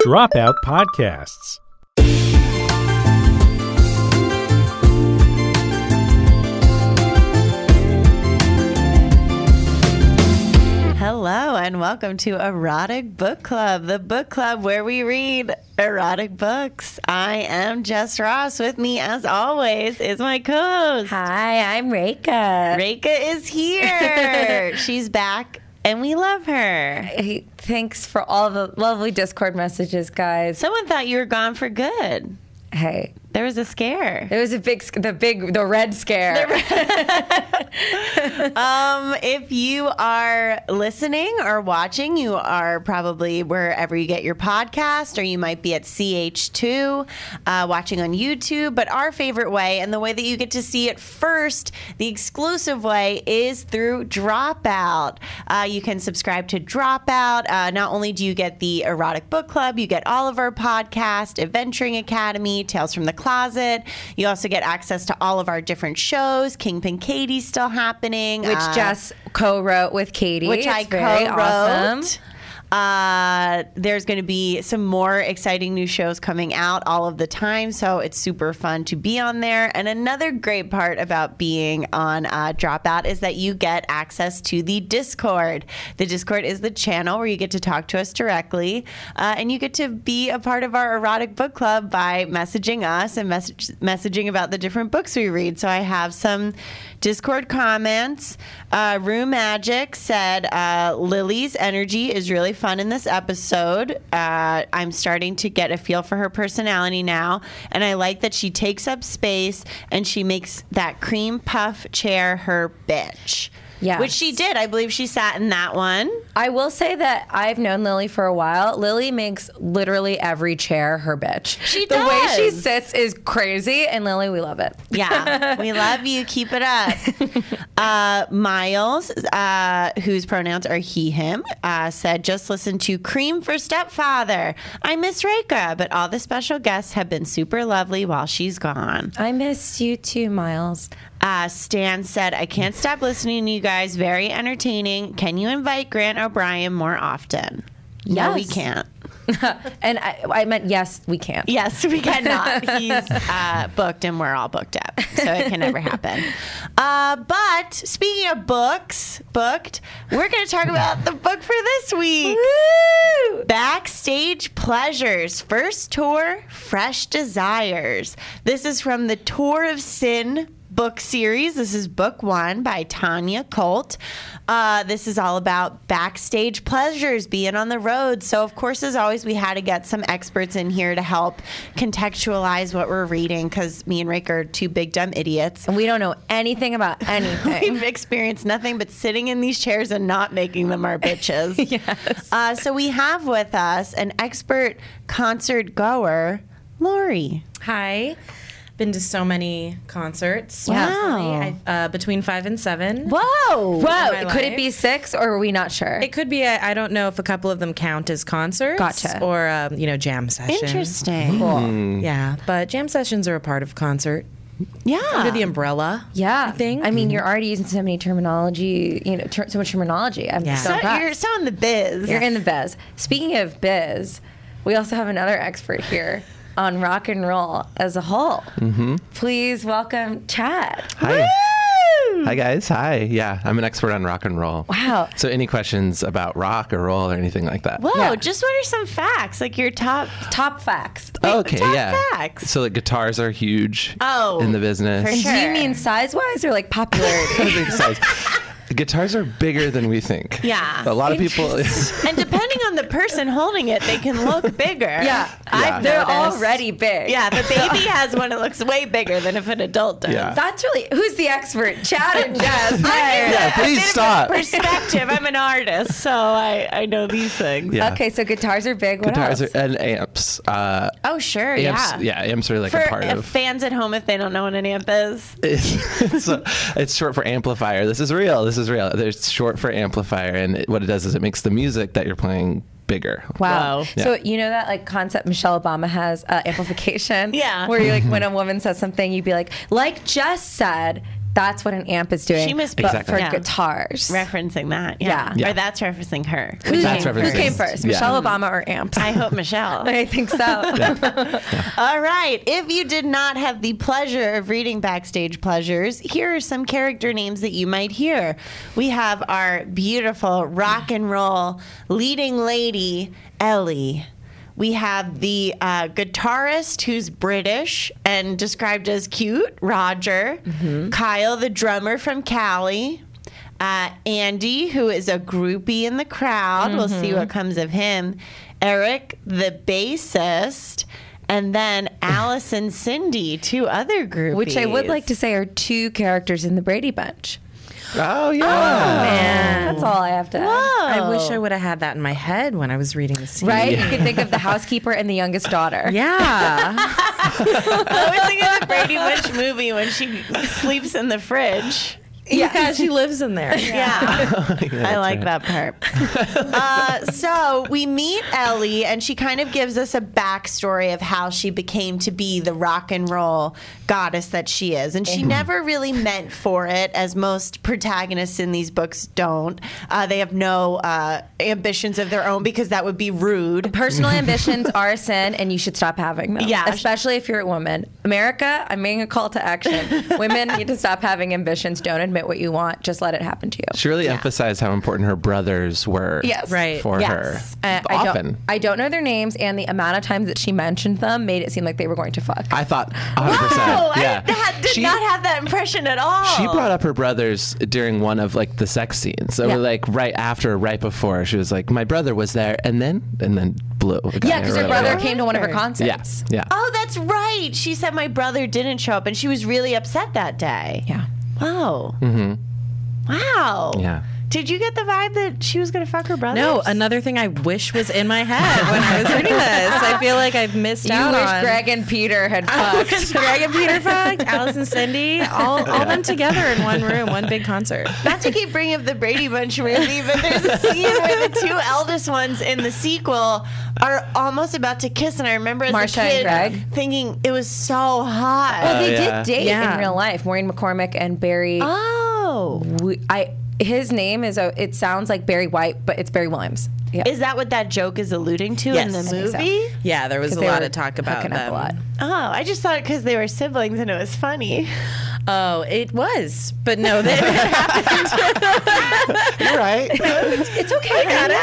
Dropout Podcasts. Hello and welcome to Erotic Book Club, the book club where we read erotic books. I am Jess Ross. With me, as always, is my co-host. Hi, I'm Reka. Reka is here. She's back and we love her. Hey, thanks for all the lovely Discord messages, guys. Someone thought you were gone for good. Hey, there was a scare. there was the red scare. If you are listening or watching, you are probably wherever you get your podcast, or you might be at CH2 watching on YouTube. But our favorite way, and the way that you get to see it first, the exclusive way, is through Dropout. You can subscribe to Dropout. Not only do you get the Erotic Book Club, you get all of our podcast, Adventuring Academy, Tales from the Closet. You also get access to all of our different shows. Kingpin Katie's still happening. Which Jess co-wrote with Katie. Which I co-wrote. Awesome. There's going to be some more exciting new shows coming out all of the time, so it's super fun to be on there. And another great part about being on Dropout is that you get access to the Discord. The Discord is the channel where you get to talk to us directly, and you get to be a part of our erotic book club by messaging us and messaging about the different books we read. So I have some Discord comments. Room Magic said, Lily's energy is really fun in this episode. I'm starting to get a feel for her personality now, and I like that she takes up space and she makes that cream puff chair her bitch. Yes. Which she did. I believe she sat in that one. I will say that I've known Lily for a while. Lily makes literally every chair her bitch. She the does. way she sits is crazy, and Lily, we love it. Yeah, we love you. Keep it up. Miles, whose pronouns are he, him, said, just listen to Cream for Stepfather. I miss Reka, but all the special guests have been super lovely while she's gone. I missed you too, Miles. Stan said, I can't stop listening to you guys. Very entertaining. Can you invite Grant O'Brien more often? Yes. No, we can't. And I meant yes, we can. Yes, we cannot. He's booked and we're all booked up, so it can never happen. But speaking of books, booked, we're going to talk about the book for this week. Woo! Backstage Pleasures, First Tour, Fresh Desires. This is from the Tour of Sin book series. This is book 1 by Tanya Colt. This is all about backstage pleasures, being on the road. So, of course, as always, we had to get some experts in here to help contextualize what we're reading, because me and Rick are two big dumb idiots. And we don't know anything about anything. We've experienced nothing but sitting in these chairs and not making them our bitches. Yes. So we have with us an expert concert goer, Lori. Hi. Been to so many concerts. Wow. recently. Between 5 and 7. Whoa. Whoa, my could it life. be 6, or are we not sure? It could be. I don't know if a couple of them count as concerts. Gotcha. Or, jam sessions. Interesting. Cool. Yeah, but jam sessions are a part of concert. Yeah. Under the umbrella. Yeah, I think. I mean, you're already using so many terminology. So much terminology. I'm Yeah. so So impressed. you're so in the biz. You're in the biz. Speaking of biz, we also have another expert here on rock and roll as a whole. Mm-hmm. Please welcome Chad. Hi. Hi, guys. Hi. Yeah, I'm an expert on rock and roll. Wow. So any questions about rock or roll or anything like that? Whoa, Yeah. just what are some facts? Like your top Facts. Okay, top yeah. facts. So like guitars are huge Oh, in the business. for And sure. do you mean size-wise or like popularity? I think size. Guitars are bigger than we think. Yeah. A lot of people. And depending on the person holding it, they can look bigger. Yeah, Yeah. they're noticed. already big. Yeah, the baby has one that looks way bigger than if an adult does. Yeah. That's really, who's the expert? Chad and Jess. Yeah, please A bit of a stop. perspective. I'm an artist, so I know these things. Yeah. Okay, so guitars are big. What Guitars else? and amps. Oh, sure, Amps. yeah. Amps are like For a part of. fans at home, if they don't know what an amp is. It's short for amplifier. This is real. There's short for amplifier, and what it does is it makes the music that you're playing bigger. Wow. Whoa. So you know that like concept Michelle Obama has, amplification? Yeah. Where you like when a woman says something, you'd be like Jess said, That's what an amp is doing. She must be- but Exactly. for Yeah. guitars. Referencing that. Yeah. Yeah. Or that's referencing her. That's Who referencing- came first, Yeah. Michelle Obama or amps? I hope Michelle. I think so. All right. If you did not have the pleasure of reading Backstage Pleasures, here are some character names that you might hear. We have our beautiful rock and roll leading lady, Ellie. We have the guitarist who's British and described as cute, Roger. Kyle, the drummer from Cali. Andy, who is a groupie in the crowd. We'll see what comes of him. Eric, the bassist. And then Alice and Cindy, 2 other groupies. Which I would like to say are 2 characters in the Brady Bunch. Oh yeah. Man. That's all I have to add. I wish I would have had that in my head when I was reading the scene. Right? You can think of the housekeeper and the youngest daughter. Yeah. I was thinking of the Brady Bunch movie when she sleeps in the fridge. Yeah, she lives in there. Yeah. I like right. that part. So we meet Ellie, and she kind of gives us a backstory of how she became to be the rock and roll goddess that she is. And she never really meant for it, as most protagonists in these books don't. They have no ambitions of their own because that would be rude. Personal ambitions are a sin, and you should stop having them. Yeah. Especially if you're a woman. America, I'm making a call to action. Women need to stop having ambitions. Don't admit what you want. Just let it happen to you. She really emphasized how important her brothers were Yes. Right. for Yes. her. Often. I don't know their names, and the amount of times that she mentioned them made it seem like they were going to fuck. I thought 100%. Oh, yeah. I did not have that impression at all. She brought up her brothers during one of like the sex scenes. So Yeah. like right after, right before, she was like, "My brother was there," and then blew. Yeah, because her brother Yeah. came to one of her Yeah, concerts. yeah. Oh, that's right. She said my brother didn't show up, and she was really upset that day. Yeah. Oh. Mm-hmm. Wow. Yeah. Did you get the vibe that she was going to fuck her brother? No, another thing I wish was in my head when I was reading this. I feel like I've missed You out wish on. Greg and Peter had fucked. Greg and Peter fucked, Alice and Cindy, all them together in one room, one big concert. Not to keep bringing up the Brady Bunch movie, but there's a scene where the 2 eldest ones in the sequel are almost about to kiss, and I remember as Marsha a and kid Greg? thinking it was so hot. Well, they yeah. did date Yeah. in real life. Maureen McCormick and Barry. Oh. His name is it sounds like Barry White, but it's Barry Williams. Yeah. Is that what that joke is alluding to Yes. in the I think so. movie? Yeah, there was 'Cause a they lot were of talk about hooking up them. a lot. Oh, I just thought it because they were siblings and it was funny. Oh, it was, but no, that happened. You're right. It's okay.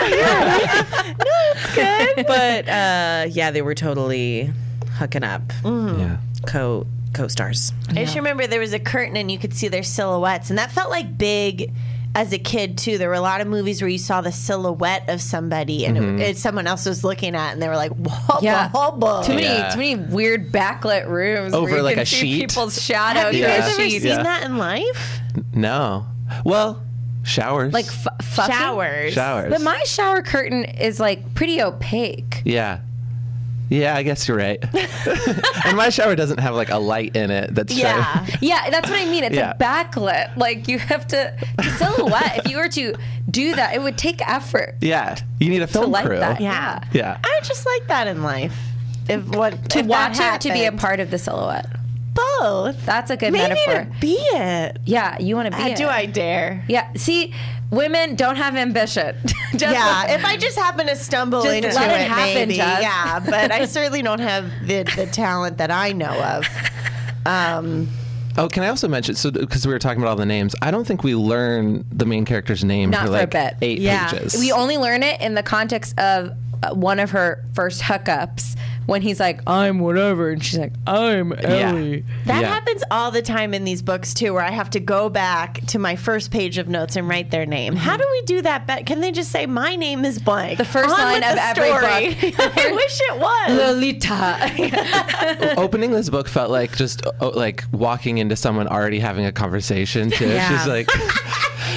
But yeah, they were totally hooking up. Yeah. Co-stars. I just remember there was a curtain and you could see their silhouettes, and that felt like big as a kid too. There were a lot of movies where you saw the silhouette of somebody and it someone else was looking at, and they were like, "Whoa, Yeah. whoa, Too Yeah. many weird backlit rooms Over where you like can a see sheet? people's shadow Have you through guys a ever sheet. seen Yeah. that in life? No. Well, showers. Like fucking? Showers. Showers. But my shower curtain is like pretty opaque. Yeah. Yeah, I guess you're right. And my shower doesn't have like a light in it that's Yeah. shining. Yeah, that's what I mean. It's Yeah. like backlit. Like you have to silhouette. If you were to do that, it would take effort Yeah. You need a to film light crew. that. Yeah. Yeah. I just like that in life. If what To if watch that it, to be a happened. part of the silhouette. Both. That's a good Maybe metaphor. to be it. Yeah, you want to be it. Do I dare? Yeah. See, women don't have ambition. Just Yeah, if I just happen to stumble Just into let it it, happen, maybe. Jess. Yeah, but I certainly don't have the talent that I know of. Oh, can I also mention, so because we were talking about all the names, I don't think we learn the main character's name Not for for a like bit. 8 Yeah. pages. We only learn it in the context of one of her first hookups when he's like, I'm whatever. And she's like, I'm Ellie. That Yeah. happens all the time in these books too, where I have to go back to my first page of notes and write their name. How do we do that? Can they just say my name is blank? The first On line with of the every story. book. I wish it was. Lolita. Opening this book felt like just like walking into someone already having a conversation too. Yeah. She's like,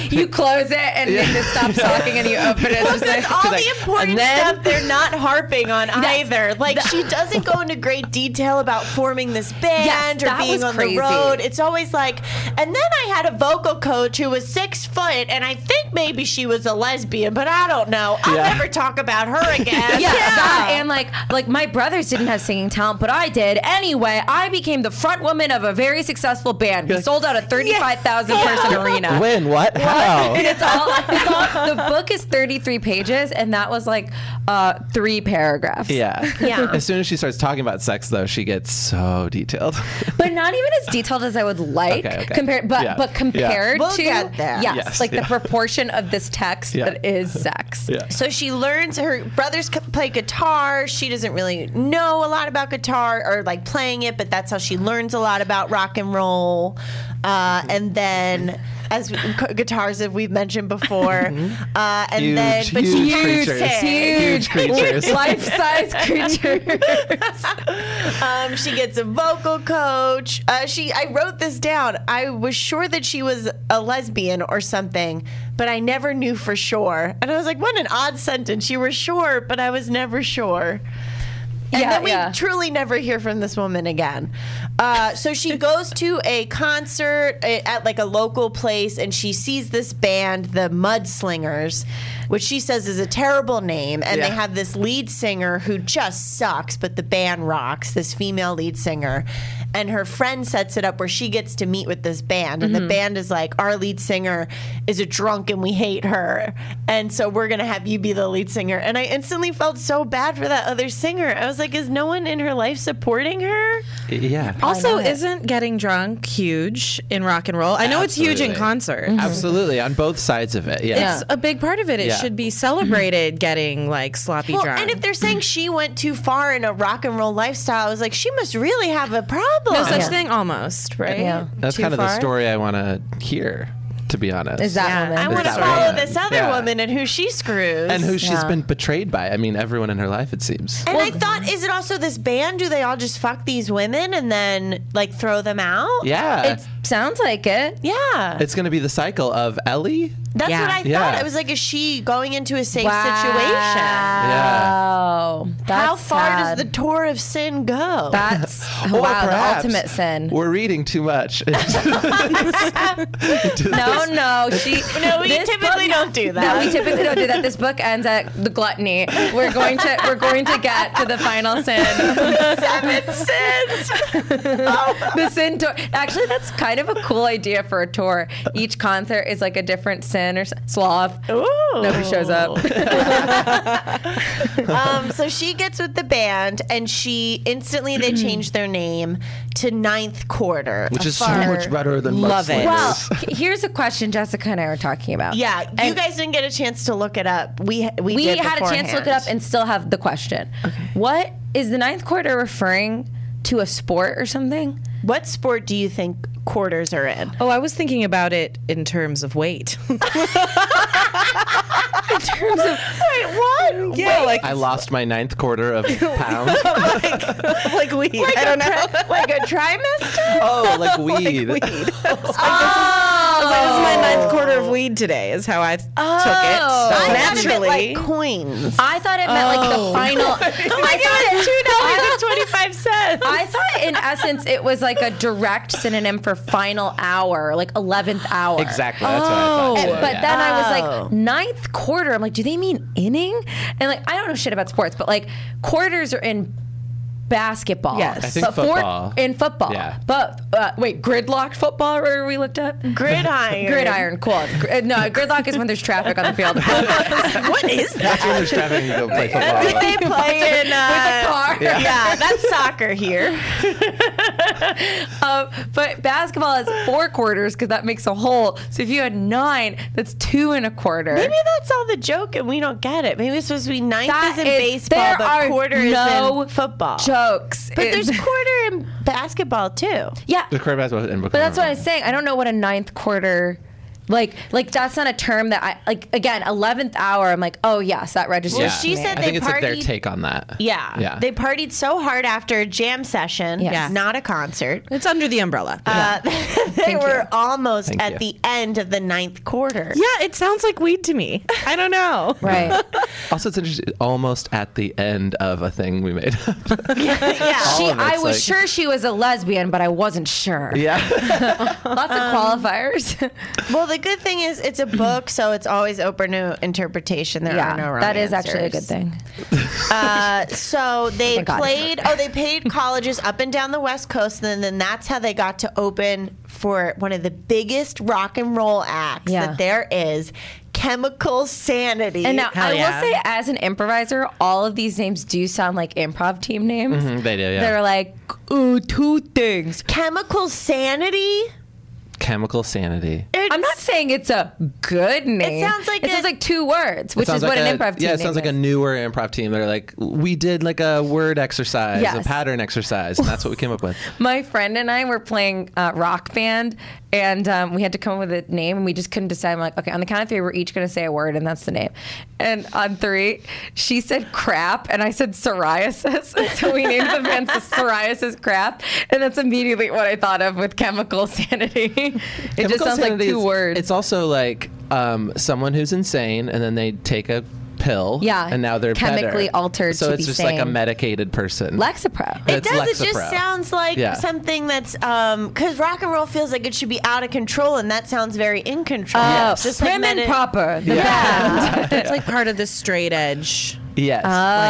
You close it and then it stops talking and you open it. It's just like, all like, the important and then- stuff they're not harping on either. Like she doesn't go into great detail about forming this band Yes, or that being was on crazy. the road. It's always like, and then I had a vocal coach who was 6 foot, and I think maybe she was a lesbian, but I don't know. I'll never talk about her again. Yeah, that, and like my brothers didn't have singing talent, but I did. Anyway, I became the front woman of a very successful band. We sold out a 35,000 person arena. When? What? How? And it's all, the book is 33 pages, and that was like 3 paragraphs. Yeah. Yeah. As soon as she starts talking about sex, though, she gets so detailed. But not even as detailed as I would like. Okay. Compared, Yeah. but compared We'll to get there. yes, like the proportion of this text that is sex. Yeah. So she learns, her brothers play guitar. She doesn't really know a lot about guitar or like playing it, but that's how she learns a lot about rock and roll. And then, as guitars that we've mentioned before, and Huge, then but huge she creatures. Huge creatures. Life-size creatures. She gets a vocal coach. I wrote this down. I was sure that she was a lesbian or something, but I never knew for sure. And I was like, what an odd sentence. You were sure, but I was never sure. And then we truly never hear from this woman again. So she goes to a concert at like a local place, and she sees this band, the Mudslingers, which she says is a terrible name. And they have this lead singer who just sucks, but the band rocks, this female lead singer. And her friend sets it up where she gets to meet with this band. And the band is like, our lead singer is a drunk and we hate her. And so we're going to have you be the lead singer. And I instantly felt so bad for that other singer. I was like, is no one in her life supporting her? Yeah. Also, isn't getting drunk huge in rock and roll? I know it's huge in Absolutely. concert. Absolutely. On both sides of it. Yeah. It's a big part of it. It Yeah. should be celebrated getting like sloppy Well, drunk. and if they're saying she went too far in a rock and roll lifestyle, I was like, she must really have a problem. no such thing almost, right? Yeah. That's Too kind of the far? story I want to hear, to be honest. Is that Yeah. woman? I want to that follow woman. this other Yeah. woman and who she screws. And who she's Yeah. been betrayed by. I mean, everyone in her life, it seems. And I thought, is it also this band? Do they all just fuck these women and then like throw them out? Yeah. It sounds like it. Yeah. It's going to be the cycle of Ellie. That's Yeah. what I Yeah. thought. I was like, is she going into a safe Wow. situation? That's How far sad. does the tour of sin go? That's Or wow, the perhaps ultimate sin. We're reading too much. No, she. No, we this typically book- don't do that. No, we typically don't do that. This book ends at the gluttony. We're going to get to the final sin. 7 sins. The sin tour. Actually, that's kind of a cool idea for a tour. Each concert is like a different sin or sloth. Ooh. Nobody shows up. So she gets with the band, and she instantly they change their name to Ninth Quarter, Which is so Far- much better than Love it. Well, here's a question Jessica and I were talking about. Yeah, you And guys didn't get a chance to look it up. We we did had a chance to look it up beforehand. and still have the question. What is the ninth quarter referring to? A sport or something? What sport do you think quarters are in? Oh, I was thinking about it in terms of weight. In terms of Wait, what? Yeah, like I lost my 9th quarter of pounds. like weed. I don't know. Like a trimester? Oh, like weed. Weed. This is my 9th quarter of weed today. Is how I took it. I thought it meant Naturally. like coins. I thought it meant like the final. $2.25. I thought in essence it was like a direct synonym for final hour, like 11th hour. Exactly. That's what I thought. too, But yeah. then I was Oh. like, ninth quarter. I'm like, do they mean inning? And like, I don't know shit about sports, but like quarters are in basketball. Yes. I think but football. in football. Yeah. But wait, gridlocked football? Where we looked up? Gridiron. Gridiron. Cool. No, gridlock is when there's traffic on the field. What is that? That's when there's traffic and you go play football. They play in With a car. Yeah, that's soccer here. But basketball has 4 quarters because that makes a whole. So if you had 9, that's 2 1/4. Maybe that's all the joke and we don't get it. Maybe it's supposed to be ninth That is in is- baseball, there but are quarter is no in football. jokes. But there's quarter in basketball too. yeah. The quarter basketball in But that's what I was saying. I don't know what a ninth quarter Like that's not a term that I like. Again, 11th hour. I'm like, oh yes, that registers. Well, to she me. said I they think it's like their partied- take on that. Yeah. They partied so hard after a jam session, Yes. not a concert. It's under the umbrella. They were almost Thank at you. the end of the 9th quarter. Yeah, it sounds like weed to me. I don't know. Right. Also, it's interesting. Almost at the end of a thing we made. Yeah. All of I it's was like- sure she was a lesbian, but I wasn't sure. yeah. Lots of qualifiers. Well, the good thing is it's a book, so it's always open to interpretation. There are no that is actually a good romancers. thing. So they Thank God. played. Oh, they played colleges up and down the West Coast, and then that's how they got to open for one of the biggest rock and roll acts Yeah. that there is, Chemical Sanity. And now Hell I yeah. will say, as an improviser, all of these names do sound like improv team names. They do, yeah. They're like, ooh, two things. Chemical Sanity. Chemical Sanity. I'm not saying it's a good name. sounds like it sounds a- like two words, which It is sounds what like an improv team Yeah, it name sounds like a is. newer improv team. They're like, we did like a word exercise, a Yes. pattern exercise, and that's what we came up with. My friend and I were playing Rock Band, and we had to come up with a name, and we just couldn't decide. I'm like, okay, on the count of 3, we're each going to say a word, and that's the name. And on 3, she said crap, and I said psoriasis. And so we named the band Psoriasis Crap, and that's immediately what I thought of with Chemical Sanity. It just Chemical sounds like Sanity 2 is- words. It's also like someone who's insane, and then they take a pill, Yeah, and now they're chemically better. altered So to it's be just like a sane. medicated person. Lexapro. It It's does. It just Lexapro. sounds like Yeah. something that's because rock and roll feels like it should be out of control, and that sounds very in control. Oh, Just like prim and medi- proper. The band. It's like part of the straight edge Yes.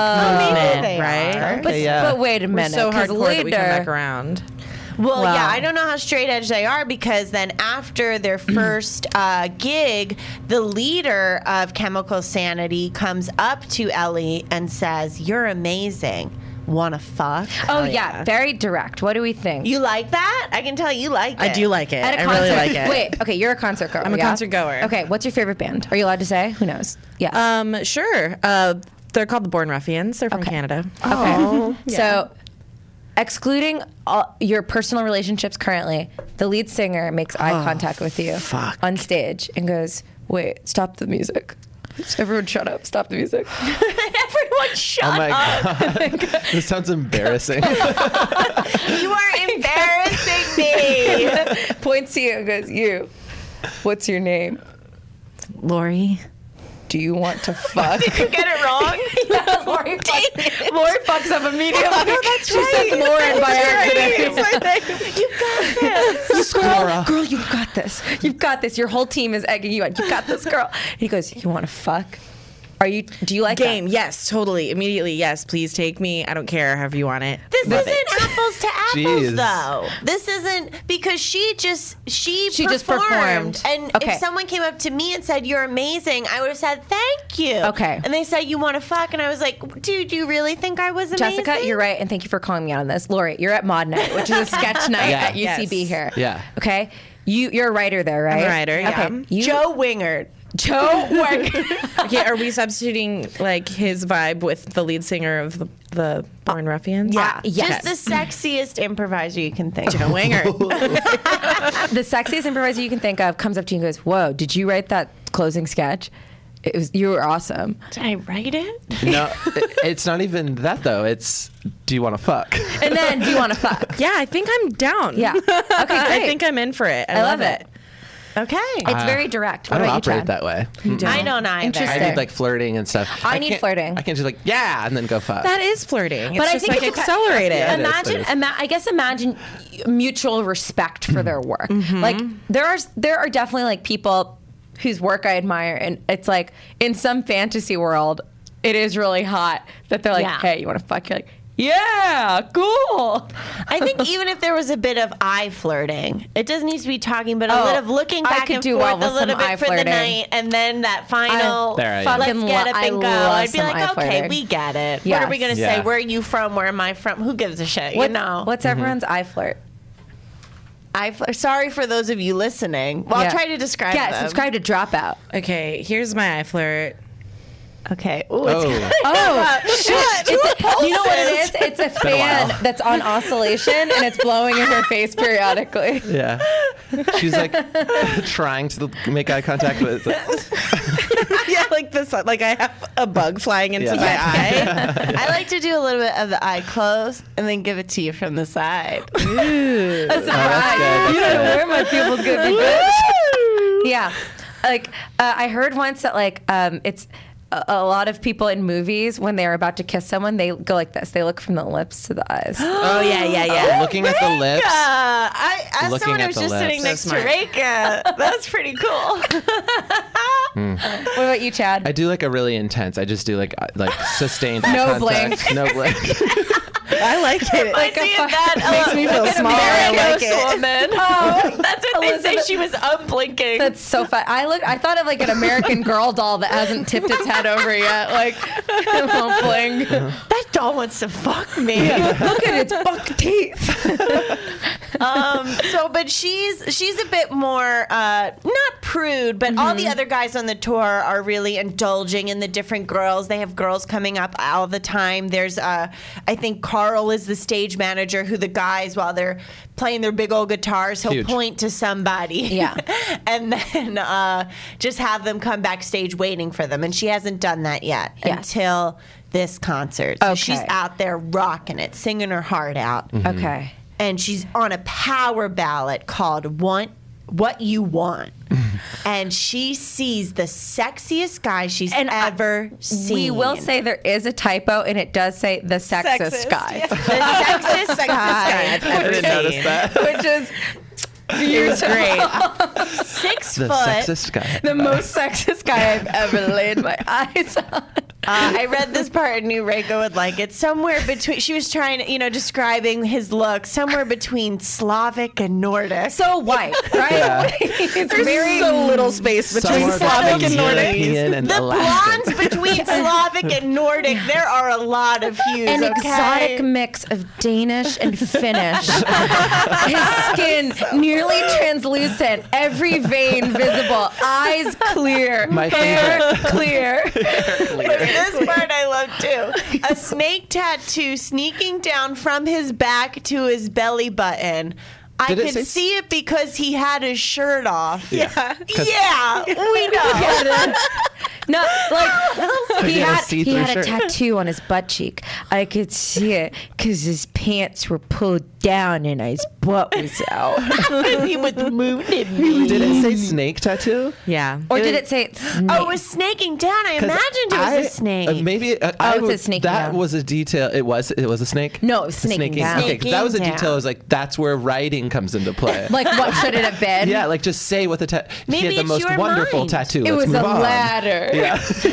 Maybe they right? are. But, yeah. but wait a We're minute. so 'cause hardcore that we come back later- around. Well, Wow. yeah, I don't know how straight edge they are because then after their first gig, the leader of Chemical Sanity comes up to Ellie and says, "You're amazing. Wanna fuck?" Oh, yeah. Very direct. What do we think? You like that? I can tell you like it. I do like it. At a I concert. really like it. Wait, okay, you're a concert goer. I'm a yeah? concert goer. Okay, what's your favorite band? Are you allowed to say? Who knows? Yes. Sure. They're called the Born Ruffians. They're from Canada. Okay. So, excluding all your personal relationships currently, the lead singer makes eye contact with you on stage and goes, "Wait, stop the music. Everyone shut up. Stop the music." Everyone shut Oh my up. god, this sounds embarrassing. You are embarrassing me. Points to you and goes, "You, what's your name? Lori. Do you want to fuck?" Did you get it wrong? Yeah, Lori fucks up immediately. that's she says Lauren by accident. You got this. Girl, you've got this. You've got this. Your whole team is egging you on. You've got this, girl. He goes, "You want to fuck? Do you like Game. that?" Yes, totally. Immediately. Yes, please take me. I don't care. However you want it. This Love isn't it. apples to apples, Jeez. though. This isn't because she just just performed. And Okay. if someone came up to me and said, "You're amazing," I would have said, "Thank you." Okay. And they said, "You want to fuck?" And I was like, "Dude, you really think I was amazing?" Jessica, you're right, and thank you for calling me out on this. Lori, you're at Mod Night, which is a sketch night Yeah. at UCB Yes. here. Yeah. Okay. You're a writer there, right? I'm a writer, yeah. Okay. You, Joe Wingard. Joe Wingard. Okay, are we substituting like his vibe with the lead singer of the Born Ruffians? Yeah. yes. Just the sexiest improviser you can think of. Joe Winger. The sexiest improviser you can think of comes up to you and goes, "Whoa, did you write that closing sketch? You were awesome." Did I write it? No, it's not even that though. It's, do you want to fuck? And then, do you want to fuck? Yeah, I think I'm down. Yeah. Okay, great. I think I'm in for it. I love it. Okay. It's very direct. I What don't about you, operate Chad? that way. I don't either. Interesting. I need like flirting and stuff. I need can't- flirting. I can't just like, yeah, and then go fuck. That is flirting. But It's I just think like it's accelerated. Yeah, it is, Imagine, it is. I guess imagine mutual respect for their work. Mm-hmm. Like there are definitely like people whose work I admire, and it's like in some fantasy world, it is really hot that they're like, Yeah. "Hey, you want to fuck?" You're like, "Yeah, cool." I think even if there was a bit of eye flirting, it doesn't need to be talking, but a Oh, little of looking I back could and do forth well a with little some eye bit for the flirting. night, and then that final There I am. let's Fucking get up I and go. love I'd be some eye like, okay, flirting. we get it. What Yes. are we gonna Yeah. say? Where are you from? Where am I from? Who gives a shit? What's, you know. what's everyone's eye flirt? Sorry for those of you listening. Well, Yeah. I'll try to describe Yeah, them. subscribe to Dropout. Okay, here's my eye flirt. Okay. Ooh, Oh, Oh, shit. You know what it is? It's a been a fan while. that's on oscillation and it's blowing in her face periodically. yeah. She's like trying to make eye contact, but it's like, Yeah, like this. Like I have a bug flying into Yeah. my eye. I like to do a little bit of the eye close and then give it to you from the side. A surprise. good. You don't know where my pupil's going to be good. Yeah. Like, I heard once that, like, it's a lot of people in movies, when they're about to kiss someone, they go like this. They look from the lips to the eyes. Oh yeah, yeah, yeah. looking at the lips. As Looking someone at who's the just lips. sitting So next to smart. Reka, that's pretty cool. What about you, Chad? I do like a really intense. I just do like sustained eye No contact. No blink. I like it. I see that makes me feel small. I like it. woman. Oh, that's what they say. She was unblinking. That's so fun. I thought of like an American Girl doll that hasn't tipped its head over yet. Like, it won't blink. That doll wants to fuck me. Look at its buck teeth. But she's a bit more not prude, but all the other guys on the tour are really indulging in the different girls. They have girls coming up all the time. There's I think Carl is the stage manager who the guys, while they're playing their big old guitars, he'll Huge. point to somebody. Yeah. And then just have them come backstage waiting for them. And she hasn't done that yet until this concert. So she's Okay. out there rocking it, singing her heart out. Okay. And she's on a power ballad called What You Want. And she sees the sexiest guy she's ever seen. We will say there is a typo, and it does say the sexist guy, the sexist guy. I've ever I didn't notice seen. that. which is It was great. 6 The foot. sexist guy. the most sexist guy I've ever laid my eyes on. I read this part and knew Reka would like it. Somewhere between, she was trying to, describing his look, somewhere between Slavic and Nordic. So white, right? Yeah. It's There's very so little space between Somewhere Slavic between and Nordic. European and the Alaskan. blondes between Slavic and Nordic, there are a lot of hues. an okay? exotic mix of Danish and Finnish. His skin nearly translucent, every vein visible, eyes clear, My hair clear. This part I love too. A snake tattoo sneaking down from his back to his belly button. I Did it could say- see it because he had his shirt off. Yeah. Yeah, we know. No, like he he had a had see-through a shirt. tattoo on his butt cheek. I could see it because his pants were pulled down and his butt was out. He was mooning me. Did it say snake tattoo? Yeah. Or did it say it's snake? Oh, it was snaking down. I imagined it was a snake. Maybe it says snaking that down. was a detail. It was a snake. No, it was snaking down. Okay, 'cause that was a Snaking detail. I was like, that's where writing comes into play. Like, what should it have been? yeah, like just say what the he Maybe had the it's most your wonderful mind. tattoo. It Let's was a move on. ladder. Yeah.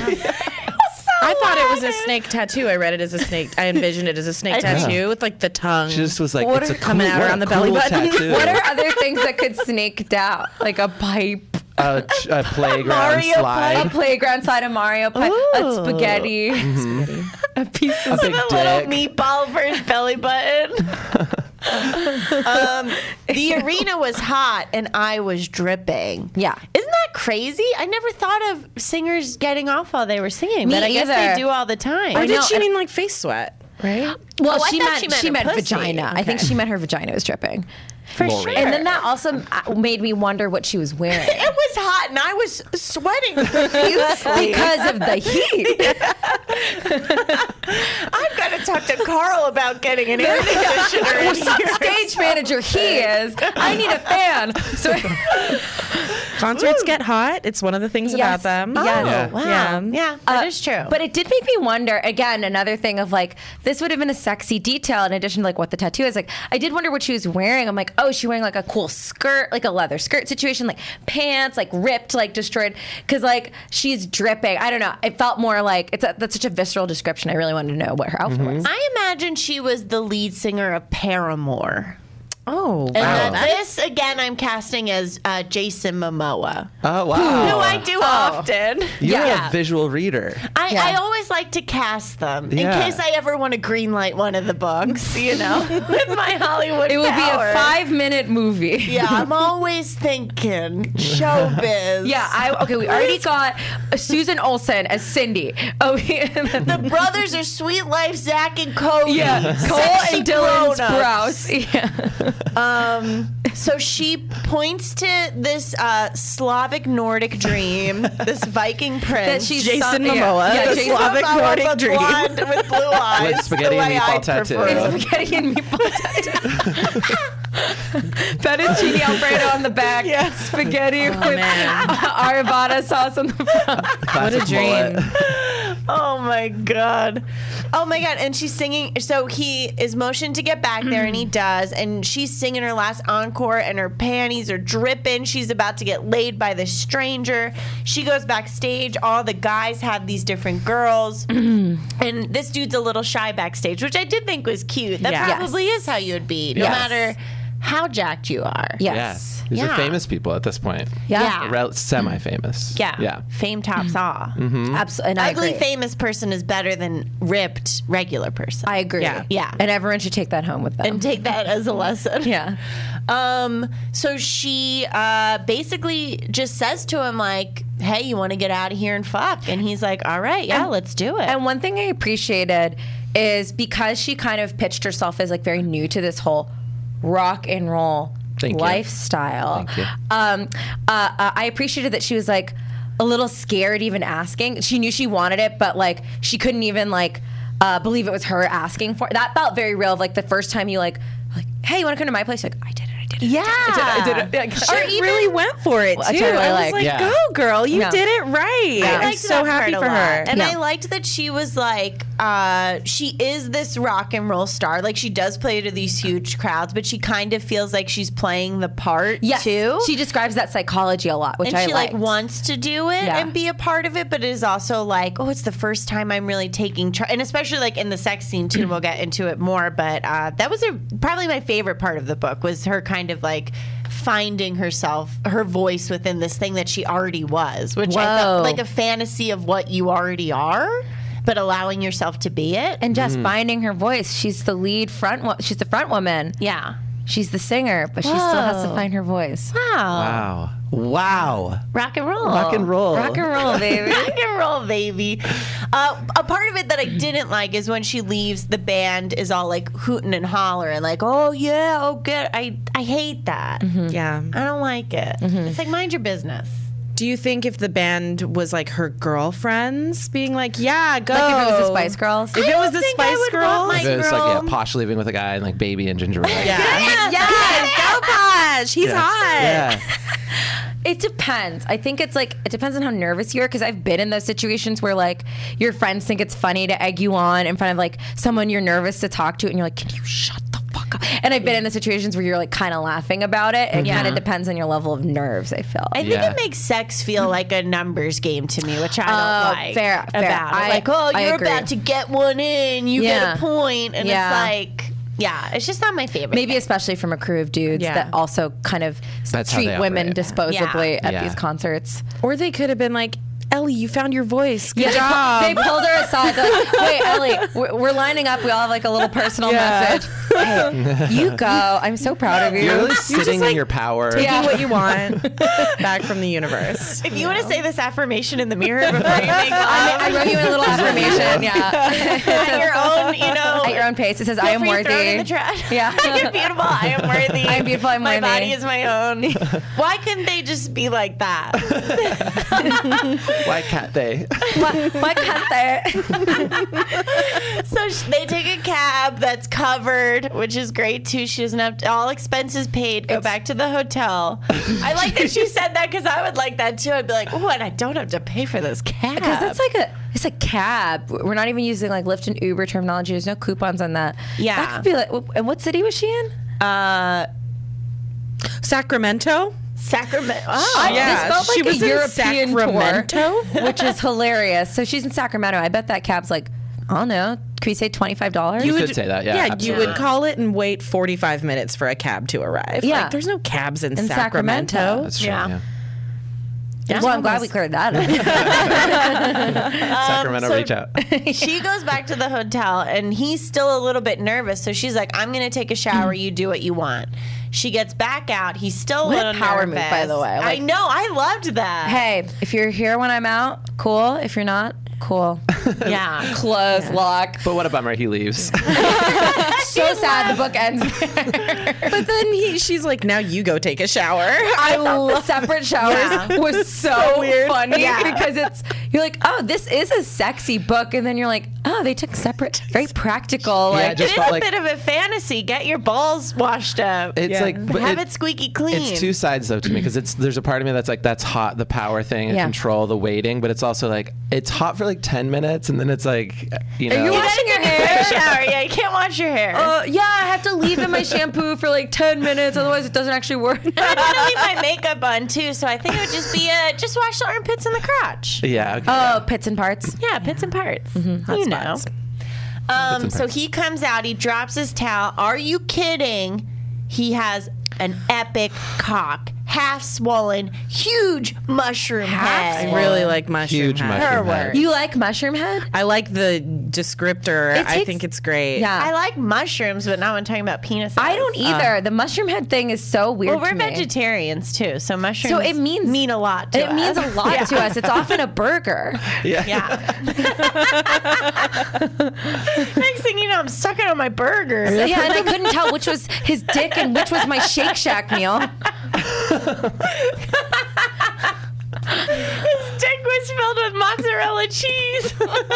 I thought it was a snake tattoo. I read it as a snake. I envisioned it as a snake tattoo with like the tongue. She just was like, What it's are a coming cool, out what around a the belly cool button? tattoo. What are other things that could snake down? Like a pipe, a playground Mario slide, a playground slide, a Mario pipe, a spaghetti, a piece of a big a little dick. meatball for his belly button. The arena was hot and I was dripping. Yeah. Isn't that crazy? I never thought of singers getting off while they were singing, Me but I guess either. they do all the time. or I did know, she and- mean like face sweat? Right. Well, Oh, I she thought meant she meant a pussy. vagina. I think she meant her vagina was dripping. For Lori. sure. And then that also made me wonder what she was wearing. It was hot and I was sweating profusely. Because of the heat. I've got to talk to Carl about getting an air conditioner in Some here. stage manager he is. I need a fan. So Concerts get hot. It's one of the things Yes. about them. Yes. Yeah. Wow. Yeah. Yeah, that is true. But it did make me wonder, again, another thing of like, this would have been a sexy detail in addition to like what the tattoo is. Like, I did wonder what she was wearing. I'm like, oh, is she wearing like a cool skirt, like a leather skirt situation, like pants, like ripped, like destroyed? Because like she's dripping. I don't know. It felt more like, that's such a visceral description. I really wanted to know what her outfit was. I imagine she was the lead singer of Paramore. Oh, And wow. that That this Rex, again, I'm casting as Jason Momoa, Oh, wow. who I do often. You're Yeah. a visual reader. I always like to cast them in Yeah. case I ever want to greenlight one of the books, with my Hollywood It would power. be a 5-minute movie. Yeah, I'm always thinking showbiz. Yeah, we already got Susan Olsen as Cindy. Oh, The brothers are Sweet Life, Zach and Cody. yeah, Cole Sexy and Dylan grown-ups. Sprouse. Yeah. So she points to this Slavic Nordic dream, this Viking prince. That she's Jason yeah. Momoa, Yeah, the Jason Slavic Momoa, Nordic but dream. blonde with blue eyes. With spaghetti the and way meatball I tattoo. prefer. Spaghetti and meatball tattoo. Fettuccine Alfredo on the back. Yeah. Spaghetti with man. arrabbiata sauce on the front. What a Classic dream. mullet. Oh my god. And she's singing. So he is motioned to get back there, and he does. And she's singing her last encore, and her panties are dripping. She's about to get laid by this stranger. She goes backstage. All the guys have these different girls, and this dude's a little shy backstage, which I did think was cute. That Yeah. probably is how you would be, no Yes. matter how jacked you are. Yes. Yeah. These Yeah. are famous people at this point. Yeah. Semi-famous. Yeah. Yeah. Fame tops all. Absolutely. And I Ugly agree. famous person is better than ripped regular person. I agree. Yeah. Yeah. And everyone should take that home with them. And take that as a lesson. yeah. So she basically just says to him, like, hey, you want to get out of here and fuck? And he's like, all right, yeah, let's do it. And one thing I appreciated is because she kind of pitched herself as like very new to this whole rock and roll Thank you. lifestyle. Thank you. I appreciated that she was like a little scared even asking. She knew she wanted it, but like she couldn't even like believe it was her asking for it. That felt very real. Of like the first time you like, hey, you want to come to my place? Like, I did it. yeah. I did it. Like, She really went for it too. I totally I was like- like, Yeah. go girl, you Yeah. did it right. I I'm liked so that happy part for a lot. her. And Yeah. I liked that she was like, she is this rock and roll star. Like, she does play to these huge crowds, but she kind of feels like she's playing the part yes. too. She describes that psychology a lot, which and I she liked. like wants to do it Yeah. and be a part of it, but it is also like, oh, it's the first time I'm really taking charge. And especially like in the sex scene too, we'll get into it more. But that was probably my favorite part of the book, was her kind of like finding herself, her voice within this thing that she already was, which I Whoa. felt like a fantasy of what you already are, but allowing yourself to be it. And just finding her voice. She's the lead she's the front woman. Yeah. She's the singer, but she still has to Whoa. find her voice. Wow. Wow. Rock and roll. Rock and roll. Rock and roll, baby. Rock and roll, baby. A part of it that I didn't like is when she leaves, the band is all like hooting and hollering, like, oh yeah, oh good. I hate that. Yeah. I don't like it. It's like, mind your business. Do you think if the band was like her girlfriends being like, yeah, go. Like if it was the Spice Girls. If it was the think I Spice would want Girls. my- If it was like, girl. Posh leaving with a guy and like Baby and Ginger Ale. Yeah. Yes, go Posh. He's hot. Yeah. It depends. I think it's like, it depends on how nervous you are, because I've been in those situations where like your friends think it's funny to egg you on in front of like someone you're nervous to talk to, and you're like, can you shut the fuck up? And I've been in the situations where you're like kind of laughing about it. It kind of depends on your level of nerves, I feel. I think Yeah. it makes sex feel like a numbers game to me, which I don't like. fair. About it. Like, oh, I you're agree. about to get one in, you Yeah. get a point, and Yeah. it's like, yeah, it's just not my favorite. Maybe especially from a crew of dudes Yeah. that also kind of That's how treat they women operate. disposably at Yeah. these concerts. Or they could have been like, Ellie, you found your voice. Good Yeah, job. they pulled her aside. They're like, wait, Ellie, we're lining up. We all have like a little personal Yeah. message. Hey, you go. I'm so proud of you. You're really sitting like, in your power. Taking what you want back from the universe. if you want to say this affirmation in the mirror before you make love, I wrote you a little affirmation. Yeah. at your own, you know, At your own pace. It says, I feel am free to worthy. throw it in the trash. Yeah. You're beautiful. I am worthy. I am beautiful, I'm my worthy. body is my own. Why couldn't they just be like that? Why can't they? Why can't they? So they take a cab that's covered, which is great too. She doesn't have all expenses paid. Go back to the hotel. I like that she said that, because I would like that too. I'd be like, oh, and I don't have to pay for this cab. Because it's like it's a cab. We're not even using like Lyft and Uber terminology. There's no coupons on that. Yeah. That could be like, and what city was she in? Sacramento? Sacramento. Oh, Yeah, This felt she like was a in European Sacramento? tour, which is hilarious. So she's in Sacramento. I bet that cab's like, I don't know, Can we say $25? You could say that, yeah, you absolutely. would call it and wait 45 minutes for a cab to arrive. Yeah. Like, there's no cabs in Sacramento. Sacramento. That's true. Yeah. Yeah. Well, I'm glad we cleared that up. Sacramento, so- reach out. She goes back to the hotel and he's still a little bit nervous. So she's like, I'm going to take a shower. You do what you want. She gets back out. He's still What a a little power move, nervous. by the way. I Like- know. I loved that. Hey, if you're here when I'm out, cool. If you're not, cool. Yeah. Close, lock. But what a bummer, he leaves. So sad the book ends there. But then she's like, now you go take a shower. I love separate showers Yeah. was so funny Yeah. because you're like, oh, this is a sexy book, and then you're like, oh, they took separate, very practical. Yeah, Like, just It is felt a like- bit of a fantasy. Get your balls washed up. It's like, but Have it squeaky clean. It's two sides though to me because there's a part of me that's like that's hot, the power thing and Yeah. control, the waiting, but it's also like it's hot for like 10 minutes and then it's like you know. you You washing gotta your take a hair? shower. Yeah, you can't wash your hair. yeah, I have to leave in my shampoo for like 10 minutes, otherwise it doesn't actually work. I want to leave my makeup on too, so I think it would just be just wash the armpits and the crotch. Yeah. Okay. Oh, pits and parts. Yeah, pits and parts. Mm-hmm. You know. spots. and So parts. he comes out, he drops his towel. Are you kidding? He has an epic cock, half swollen, huge mushroom head. I really like mushroom Huge head. mushroom Her head. word. You like mushroom head? I like the descriptor. It I takes- think it's great. Yeah. I like mushrooms, but now I'm talking about penises. I don't either. The mushroom head thing is so weird Well, we're to me. vegetarians too, so mushrooms So it mean a lot to us. It means a lot Yeah. to us. It's often a burger. Yeah. Yeah. Next thing you know, I'm sucking on my burger. Yeah, and I couldn't tell which was his dick and which was my Shake Shack meal. His dick was filled with mozzarella cheese.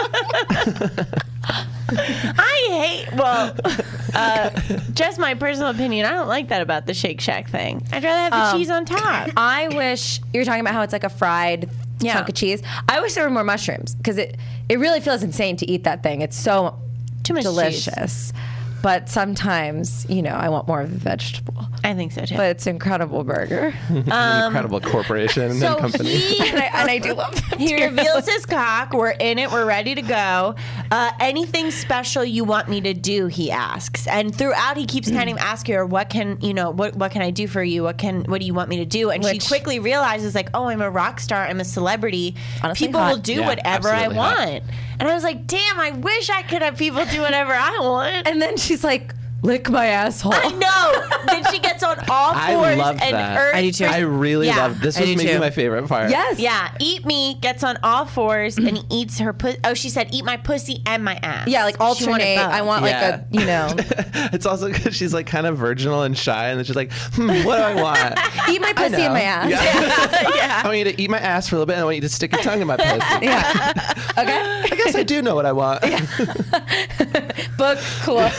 Just my personal opinion, I don't like that about the Shake Shack thing. I'd rather have the cheese on top. I wish you're talking about how it's like a fried Yeah. chunk of cheese. I wish there were more mushrooms because it really feels insane to eat that thing. It's so Too much delicious. But sometimes, I want more of the vegetable. I think so too. But it's an incredible burger. An incredible corporation and company. and I do love that. He reveals his cock. We're in it. We're ready to go. Anything special you want me to do? He asks, and throughout he keeps kind of asking her, "What can what can I do for you? What do you want me to do?" And Which- she quickly realizes, like, "Oh, I'm a rock star. I'm a celebrity. Honestly, people hot. will do Yeah, whatever I absolutely hot. want." And I was like, "Damn, I wish I could have people do whatever I want." And then she's like, lick my asshole. I know. Then she gets on all I fours love and that. earns I do too. I really Yeah. love this. I Was do maybe too. my favorite part. Yes. Yeah, eat me, gets on all fours, and he eats her pussy. Oh, she said, eat my pussy and my ass. Yeah, like She wanted alternate. both. I want Yeah. like a, It's also because she's like kind of virginal and shy, and then she's like, what do I want? eat my pussy in my ass. Yeah. I want you to eat my ass for a little bit, and I want you to stick your tongue in my pussy. Okay. I guess I do know what I want. Book closed.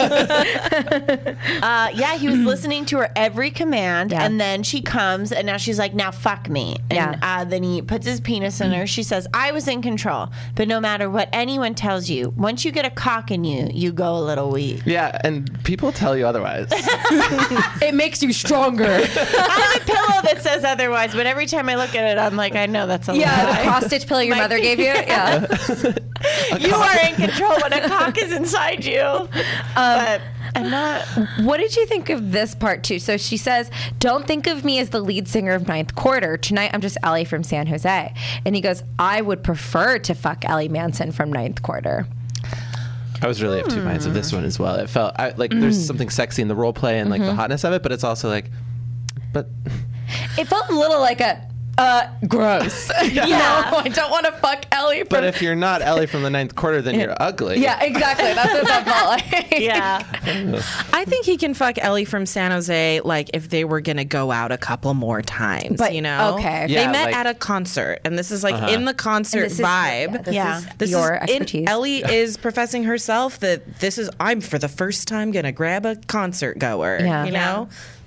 Yeah, he was listening to her every command, Yeah. and then she comes, and now she's like, now fuck me. And then he puts his penis in her. She says, I was in control, but no matter what anyone tells you, once you get a cock in you, you go a little weak. Yeah, and people tell you otherwise. It makes you stronger. I have a pillow that says otherwise, but every time I look at it, I'm like, I know that's a Yeah, the lie. cross stitch pillow your mother gave you. Yeah. You are in control when a cock is inside you. But I'm not. What did you think of this part too? So she says, "Don't think of me as the lead singer of Ninth Quarter. Tonight I'm just Ellie from San Jose." And he goes, "I would prefer to fuck Ellie Manson from Ninth Quarter." I was really of two minds of this one as well. It felt like there's something sexy in the role play and like the hotness of it, but it's also like, but It felt a little like a gross. Yeah. No, I don't want to fuck Ellie. From, but if you're not Ellie from the Ninth Quarter, then you're ugly. yeah, exactly. That's what that felt like. Yeah. I think he can fuck Ellie from San Jose, like if they were gonna go out a couple more times. But- you know, okay. They Yeah, met like- at a concert, and this is like in the concert This is- vibe. This Yeah. is This your is expertise. Ellie is professing herself that I'm for the first time gonna grab a concert goer. Yeah. You know,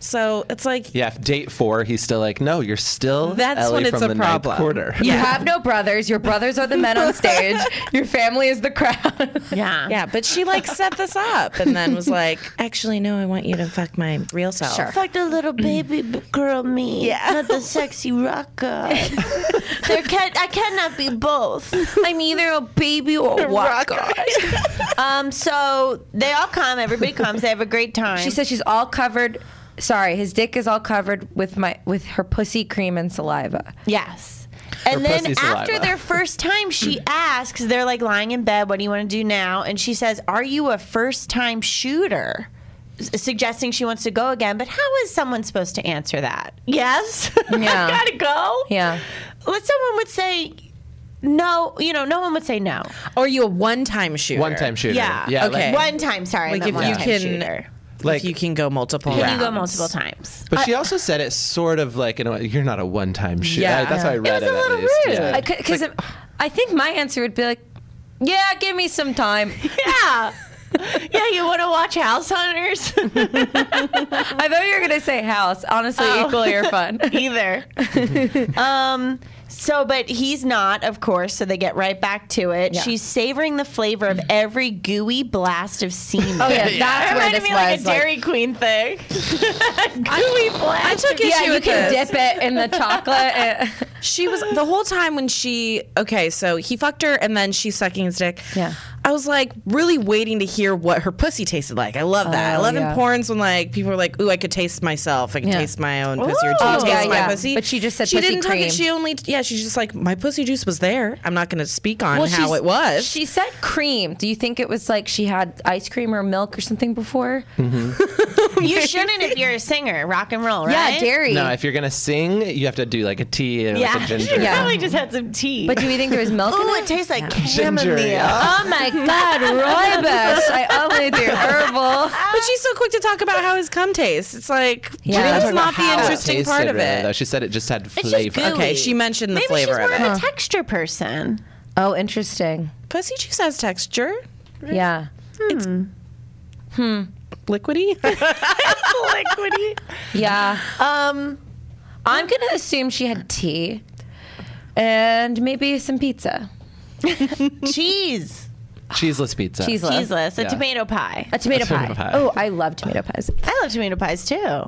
So it's like, Yeah, if date 4, he's still like, no, you're still That's Ellie when it's from a the problem. ninth quarter. You have no brothers. Your brothers are the men on stage. Your family is the crowd. Yeah. yeah, but she like set this up and then was like, actually, no, I want you to fuck my real self. Sure. Fuck the little baby girl me. Yeah. Not the sexy rock god. I cannot be both. I'm either a baby or a rock god. So they all come. Everybody comes. They have a great time. She says she's all covered. Sorry, his dick is all covered with her pussy cream and saliva. yes. And then pussy after saliva. their first time, she asks, they're like lying in bed, what do you want to do now? And she says, are you a first time shooter? Suggesting she wants to go again. But how is someone supposed to answer that? Yes. Yeah. I gotta go. Yeah. Someone would say no. No one would say no. Or are you a one-time shooter? One-time shooter. Yeah. Yeah. Okay. One time. Sorry. Like I if meant you one-time can, shooter. Like- if you can go multiple Can rounds. you go multiple times? But she also said it sort of like, you're not a one-time shooter. Yeah. That's how I read was it, a at little least. rude. Yeah. Because I think my answer would be like, yeah, give me some time. Yeah. Yeah, you want to watch House Hunters? I thought you were going to say house. Honestly, equally or fun. Either. But he's not, of course, so they get right back to it. Yeah. She's savoring the flavor of every gooey blast of semen. Oh, yeah, that's where reminded this me like was. a Dairy Queen thing. gooey blast. I took issue Yeah, you with can this. dip it in the chocolate. She was the whole time when so he fucked her and then she's sucking his dick. Yeah. I was like really waiting to hear what her pussy tasted like. I love that. I Oh, love yeah. in porns when like people are like, ooh, I could taste myself. I can Yeah. taste my own pussy. Or do you Oh, taste yeah, my yeah. pussy? But she just said she pussy didn't talk cream. she's just like, my pussy juice was there. I'm not going to speak on how she's- it was. She said cream. Do you think it was like she had ice cream or milk or something before? You shouldn't if you're a singer, rock and roll, right? Yeah, dairy. No, if you're going to sing, you have to do like a tea and like a ginger. She Yeah. probably just had some tea. But do we think there was milk in Ooh, it? it tastes like Ginger, chamomile. yeah. Oh my God, rooibos. I only do herbal. But she's so quick to talk about how his cum tastes. It's like, Yeah. that's Talk about not the How it interesting tasted, part of really, it. though. She said it just had just flavor. gooey. Okay, she mentioned the Maybe flavor she's more of it. of a texture person. Oh, interesting. Pussy juice has texture. Yeah. Liquidy. Liquidy. Yeah. I'm going to assume she had tea and maybe some pizza. Cheese. Cheeseless pizza. Cheeseless. Cheeseless. A Yeah. tomato pie. A tomato A tomato pie. pie. Oh, I love tomato pies. I love tomato pies too.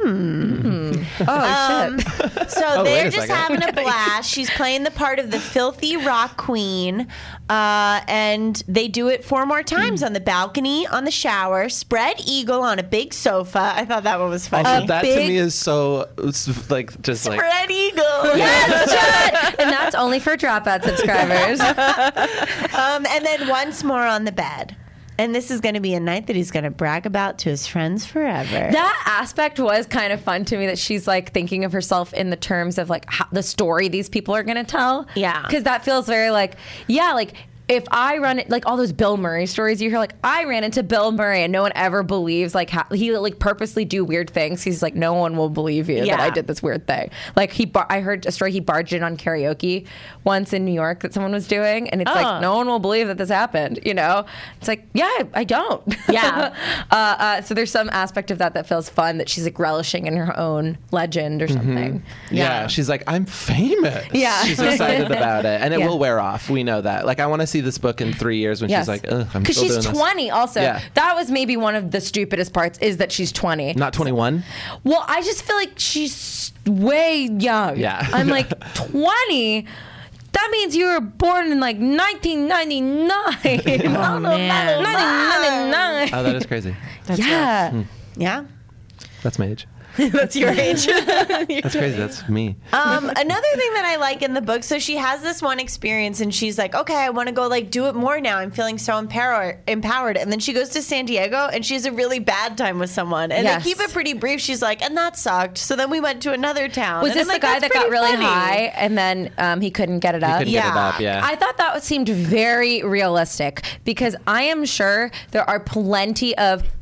Oh, shit. So wait they're a just second. having a blast. She's playing the part of the filthy rock queen, and they do it 4 more times on the balcony, on the shower, spread eagle on a big sofa. I thought that one was funny. Also, that to big- me is so it's like just like Spread eagle. Yes, Chad! And that's only for Dropout subscribers. And then once more on the bed. And this is going to be a night that he's going to brag about to his friends forever. That aspect was kind of fun to me, that she's like thinking of herself in the terms of like how, the story these people are going to tell. Yeah. Because that feels very like, yeah, like if I run it, like all those Bill Murray stories you hear, like I ran into Bill Murray and no one ever believes, like how he like purposely do weird things. He's like, no one will believe you that Yeah. I did this weird thing. Like I heard a story, he barged in on karaoke once in New York that someone was doing, and it's like, no one will believe that this happened, you know? It's like, yeah, I don't. Yeah. So there's some aspect of that feels fun, that she's like relishing in her own legend or something. yeah, she's like, I'm famous. Yeah. She's excited about it. And it Yeah. will wear off. We know that. Like, I want to see this book in 3 years when Yes. she's like, ugh, I'm because still she's doing 20 also. Yeah. That was maybe one of the stupidest parts, is that she's 20. this. Not 21? Well, I just feel like she's way young. Yeah. I'm like, 20? That means you were born in like 1999. Oh, man. 1999. Oh, that is crazy. Yeah. Yeah. That's my age. That's your age. That's crazy. That's me. Another thing that I like in the book, so she has this one experience and she's like, okay, I want to go like do it more now. I'm feeling so empowered. And then she goes to San Diego and she has a really bad time with someone. And Yes. they keep it pretty brief. She's like, and that sucked. So then we went to another town. Was And this I'm the like, guy that's that got pretty really funny. high and then he couldn't get it up? Couldn't get it Yeah. up, yeah. I thought that seemed very realistic, because I am sure there are plenty of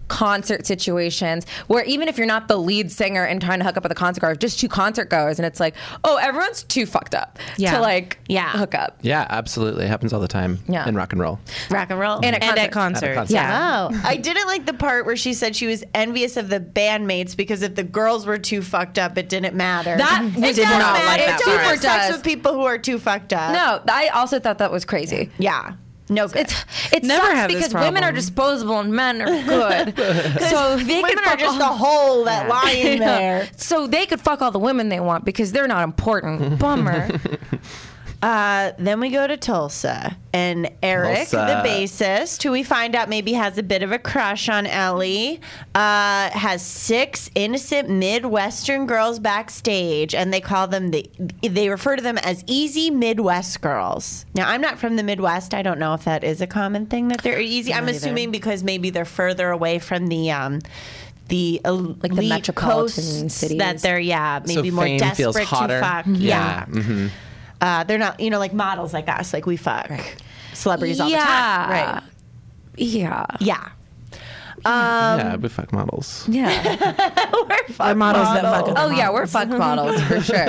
concert situations where even if you're not the lead singer and trying to hook up with a concert goer, just two concert goers, and it's like, oh, everyone's too fucked up Yeah. to like Yeah. hook up. Yeah, absolutely. It happens all the time Yeah. in rock and roll. Rock and roll. And And at concerts. concert. Yeah. Oh, I didn't like the part where she said she was envious of the bandmates because if the girls were too fucked up, it didn't matter. That it did does not matter. like It that don't part. have Super sex does. with people who are too fucked up. No, I also thought that was crazy. Yeah. No good. It Never sucks have this because women are problem. disposable and men are good. So they Women could are fuck just all- the hole that lie in Yeah. there. So they could fuck all the women they want because they're not important. Bummer. Then we go to Tulsa, and Eric, Tulsa. the bassist, who we find out maybe has a bit of a crush on Ellie, has 6 innocent Midwestern girls backstage, and they call them they refer to them as easy Midwest girls. Now, I'm not from the Midwest. I don't know if that is a common thing that they're easy. I'm assuming because maybe they're further away from the elite metropolitan coasts cities. that they're maybe So more fame feels desperate to hotter. fuck. Yeah. Mm-hmm. They're not, like models like us. Like we fuck celebrities all the Yeah. time. Right. Yeah. Yeah. Yeah, we fuck models. Yeah. We're fuck models that fuck other Oh yeah, we're fuck models for sure.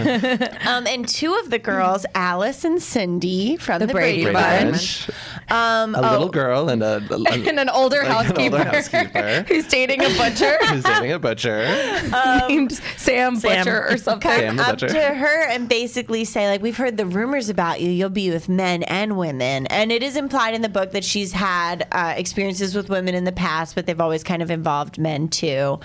And 2 of the girls, Alice and Cindy from the Brady Brady Bunch. Bunch. A little girl and And an older housekeeper, housekeeper. who's dating a butcher who's dating a butcher. named Sam Butcher or something. Sam the Up butcher. to her and basically say, like, we've heard the rumors about you. You'll be with men and women. And it is implied in the book that she's had experiences with women in the past, but they've always kind of involved men too.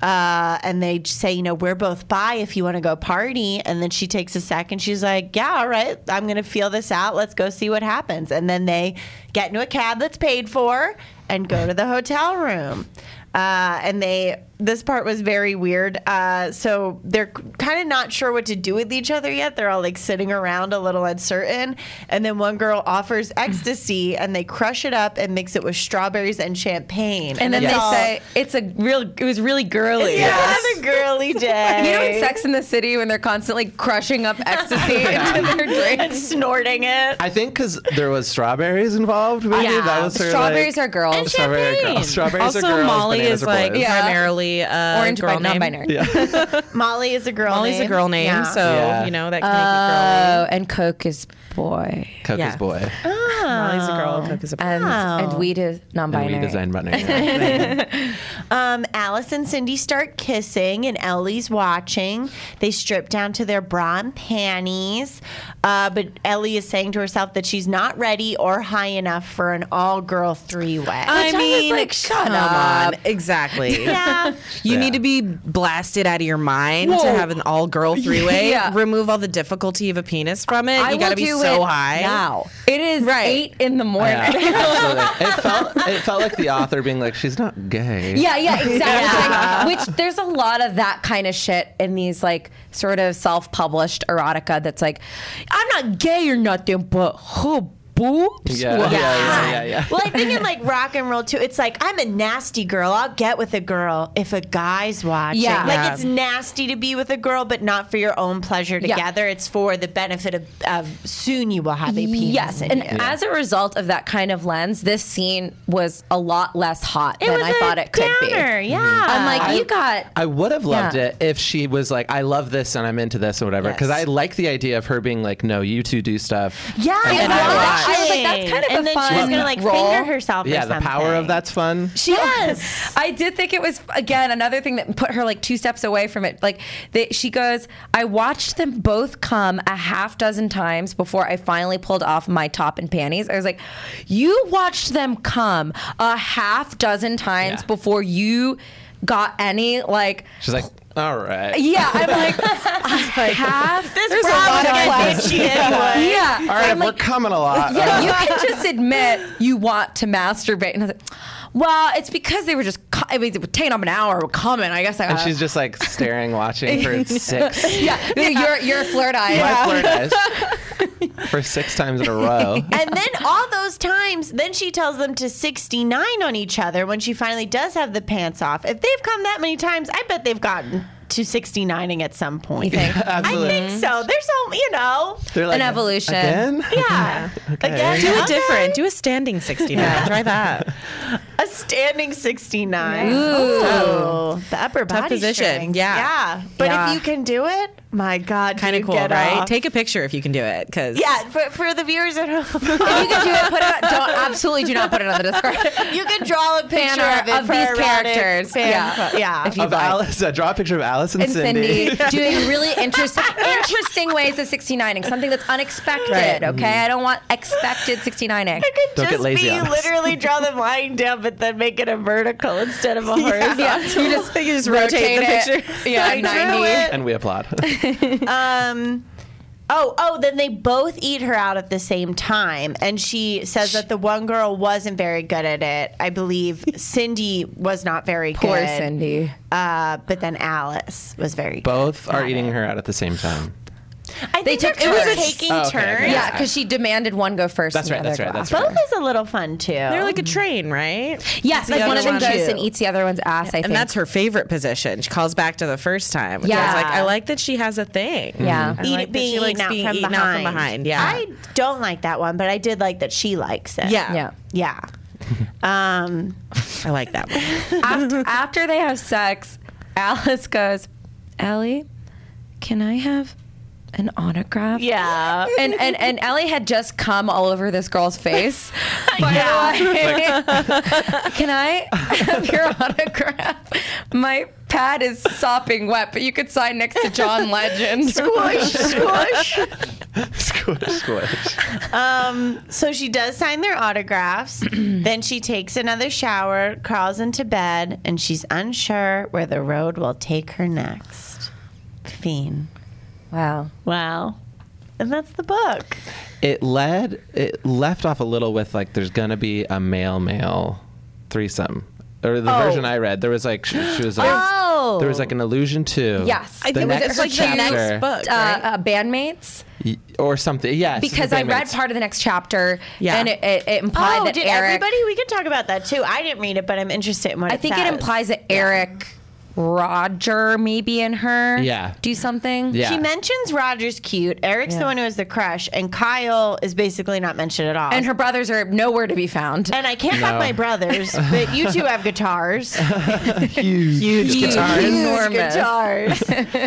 And they say, we're both bi if you want to go party. And then she takes a second. She's like, yeah, all right, I'm going to feel this out. Let's go see what happens. And then they get into a cab that's paid for and go to the hotel room. And this part was very weird. So they're kind of not sure what to do with each other yet. They're all like sitting around a little uncertain. And then one girl offers ecstasy and they crush it up and mix it with strawberries and champagne. And then it's they all- say it was really girly. yeah, the girly day. You know in Sex in the City when they're constantly crushing up ecstasy into their and drinks? snorting it. I think because there was strawberries involved. Maybe Yeah. that was her. Strawberries are girls. And Strawberry are champagne. girls. Strawberries Also, are girls. Molly bananas is are like boys. Yeah. primarily Orange girl but name. non-binary. Molly is a girl Molly's name. a girl name, Yeah. so Yeah. that can make it girly. And Coke is boy. Coke Yeah. is boy. Molly's a girl, Coke is a boy. And weed is And non-binary. we design binary. Alice and Cindy start kissing, and Ellie's watching. They strip down to their bra and panties, but Ellie is saying to herself that she's not ready or high enough for an all-girl three-way. I mean, like, shut come up. on. Exactly. yeah, You Yeah. need to be blasted out of your mind Whoa. to have an all-girl three-way. Yeah. Remove all the difficulty of a penis from it. I You got to will be do so it high. now. It is Right. 8 in the morning. Yeah, absolutely. It felt like the author being like, she's not gay. Yeah, exactly. Which there's a lot of that kind of shit in these like sort of self-published erotica that's like, I'm not gay or nothing, but boobs. Yeah, Well, yeah. Well, I think in like rock and roll too, it's like I'm a nasty girl. I'll get with a girl if a guy's watching. Yeah. Like Yeah. it's nasty to be with a girl, but not for your own pleasure Yeah. together. It's for the benefit of soon you will have a penis. Yes, in and you. as a result of that kind of lens, this scene was a lot less hot than I thought it could downer, be. Yeah, I'm like, you got. I would have loved Yeah. it if she was like, I love this and I'm into this or whatever. Because Yes. I like the idea of her being like, no, you two do stuff. yeah. And and I watching. watch. I was like, that's kind of and a then fun she's gonna like role. finger herself. or Yeah, the power something. of that's fun. Yes. I did think it was again another thing that put her like 2 steps away from it. Like she goes, I watched them both come a half dozen times before I finally pulled off my top and panties. I was like, you watched them come a half dozen times Yeah. before you got any like. She's like, all right. Yeah, I'm like, half. There's a lot of itchy anyway. Yeah, All right, I'm if like, we're coming a lot. yeah, you can just admit you want to masturbate. And I was like, well, it's because they were just, I mean, it would take them an hour of coming. I guess I And she's just like staring, watching for 6. yeah, you're flirt eyed. My flirt eyes for 6 times in a row. And then all those times, then she tells them to 69 on each other when she finally does have the pants off. If they've come that many times, I bet they've gotten to 69ing at some point. You think? Absolutely. I think so. There's so, They're like, An evolution. Again? yeah. Again, Do it okay. different. Do a standing 69. Try that. A standing 69. Ooh. Oh, the upper Tough body position. strength. Yeah. But Yeah. if you can do it, my God, Kind of you cool, get right? off. Take a picture if you can do it, because Yeah, for the viewers at home, If you can do it, absolutely do not put it on the Discord. you can draw a picture art of it of for these erotic characters. fan Yeah. club. Yeah. If you Of like. Alice, draw a picture of Alice and And Cindy Cindy. doing really interesting ways of 69ing, something that's unexpected. Right. Okay, I don't want expected 69ing. It could Don't get just lazy be on us. literally draw them lying down, but then make it a vertical instead of a horizontal. Yeah, you just rotate the it. picture. Yeah, I drew 90. it. And we applaud. Then they both eat her out at the same time. And she says that the one girl wasn't very good at it. I believe Cindy was not very good. Poor Cindy. But then Alice was very good. Both are at eating it. her out at the same time. I think took they're turns. taking Oh, okay, turns. okay. Yeah, because she demanded one go first. That's and right, the that's other right, go that's after. right. Both is a little fun too. they're like a train, right? Yes, The like other one of them one goes too. and eats the other one's ass. I think. And that's her favorite position. She calls back to the first time. Which Yeah. I was like, I like that she has a thing. Yeah. I like that she likes being eaten out from behind. Yeah. I don't like that one, but I did like that she likes it. yeah. Yeah. Yeah. I like that one. After they have sex, Alice goes, Ellie, can I have an autograph? Yeah. And Ellie had just come all over this girl's face. By the way. Can I have your autograph? My pad is sopping wet, but you could sign next to John Legend. Squish, squish. Squish, squish. So she does sign their autographs. Then she takes another shower, crawls into bed, and she's unsure where the road will take her next. Fiend. Wow. Wow. And that's the book. It left off a little with like there's gonna be a male threesome. Or the version I read, there was like she was like Oh. there was like an allusion to Yes. I the think next it's like the chapter, next book, right? Bandmates. or something. Yes, Because the I read Bandmates. part of the next chapter, Yeah. and it implied that did Eric. everybody? We could talk about that too. I didn't read it, but I'm interested in what I think it says. implies that Eric, Roger, maybe in her, Yeah. do something. Yeah. She mentions Roger's cute. Eric's the one who has the crush, and Kyle is basically not mentioned at all. And her brothers are nowhere to be found. And I can't have No. my brothers, but you two have guitars. huge guitars. Enormous. guitars.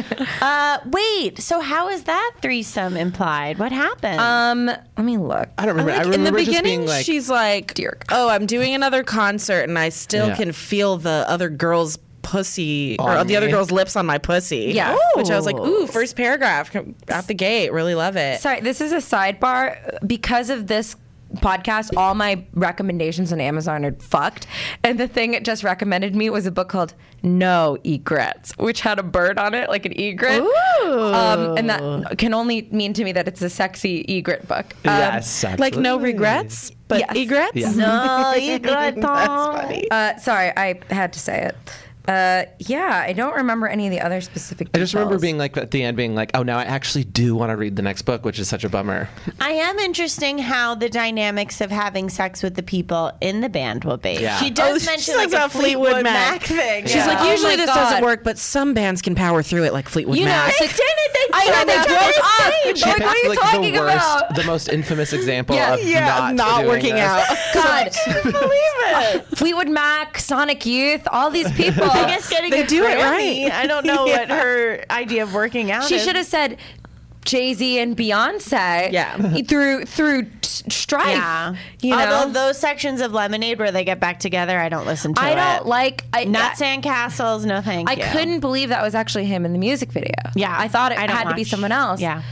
Wait, so how is that threesome implied? What happened? Let me look. I don't remember. I Like, in the remember just beginning, being like, she's like, Dear God. "Oh, I'm doing another concert, and I still Yeah. can feel the other girl's pussy or On the other me. girl's lips on my pussy." Yeah. which I was like, "Ooh, first paragraph out the gate, really love it." Sorry, this is a sidebar. Because of this podcast, all my recommendations on Amazon are fucked. And the thing it just recommended me was a book called No Egrets, which had a bird on it, like an egret. And that can only mean to me that it's a sexy egret book. yes, Like no absolutely. regrets, but Yes. egrets. Yeah. no, you got That's funny. Sorry, I had to say it. Yeah, I don't remember any of the other specific I just remember details. being like at the end, being like, "Oh, now I actually do want to read the next book," which is such a bummer. I am interesting how the dynamics of having sex with the people in the band will be. Yeah. She does she mention talks like a about Fleetwood Mac thing. She's like, Oh usually my this God. doesn't work, but some bands can power through it, like Fleetwood You know, Mac. it's like, I know they broke up. She Like, what are picked you like talking the worst, about? the most infamous example Yeah. of not doing working this. out. God, believe it. Fleetwood Mac, Sonic Youth, all these people. I guess getting They a do it Grammy, right. I don't know what her idea of working out She is. should have said Jay-Z and Beyonce. Yeah. Through strife. Yeah. You know? Although those sections of Lemonade where they get back together, I don't listen to I it. don't like. Not sandcastles, no thank I you. couldn't believe that was actually him in the music video. Yeah. I thought it I don't had to be watch- someone else. Yeah.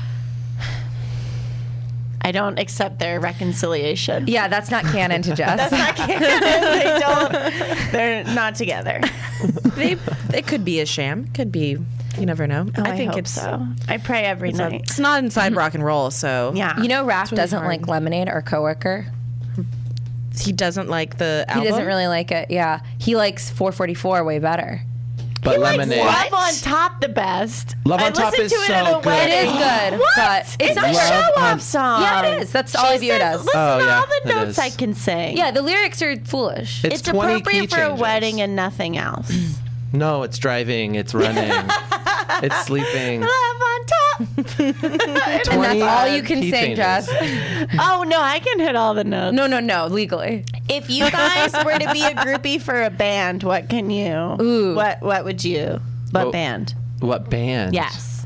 I don't accept their reconciliation. Yeah, that's not canon to Jess. They don't. They're not together. It could be a sham. Could be. You never know. I think think it's so. I pray every night. It's not inside rock and roll, so Yeah. You know, Raph really doesn't hard. like Lemonade, our coworker. he doesn't like the album. He doesn't really like it. Yeah, he likes 444 way better. But Lemonade. Love on Top the best. Love on I Top listened is to it so at a good. wedding. It is good, What? but it's a not Love show-off on- song. Yeah, it is. That's all Olivia says, does. Listen Oh, to yeah, all the it notes is. I can sing. Yeah, the lyrics are foolish. It's It's 20 appropriate key for a changes. wedding and nothing else. No, it's driving, it's running, it's sleeping. Love on Top. And that's 20 all you can key sing, changes. Jess. Oh no, I can hit all the notes. No, legally. If you guys were to be a groupie for a band, what can you? Ooh. What would you? What Oh. band? What band? Yes.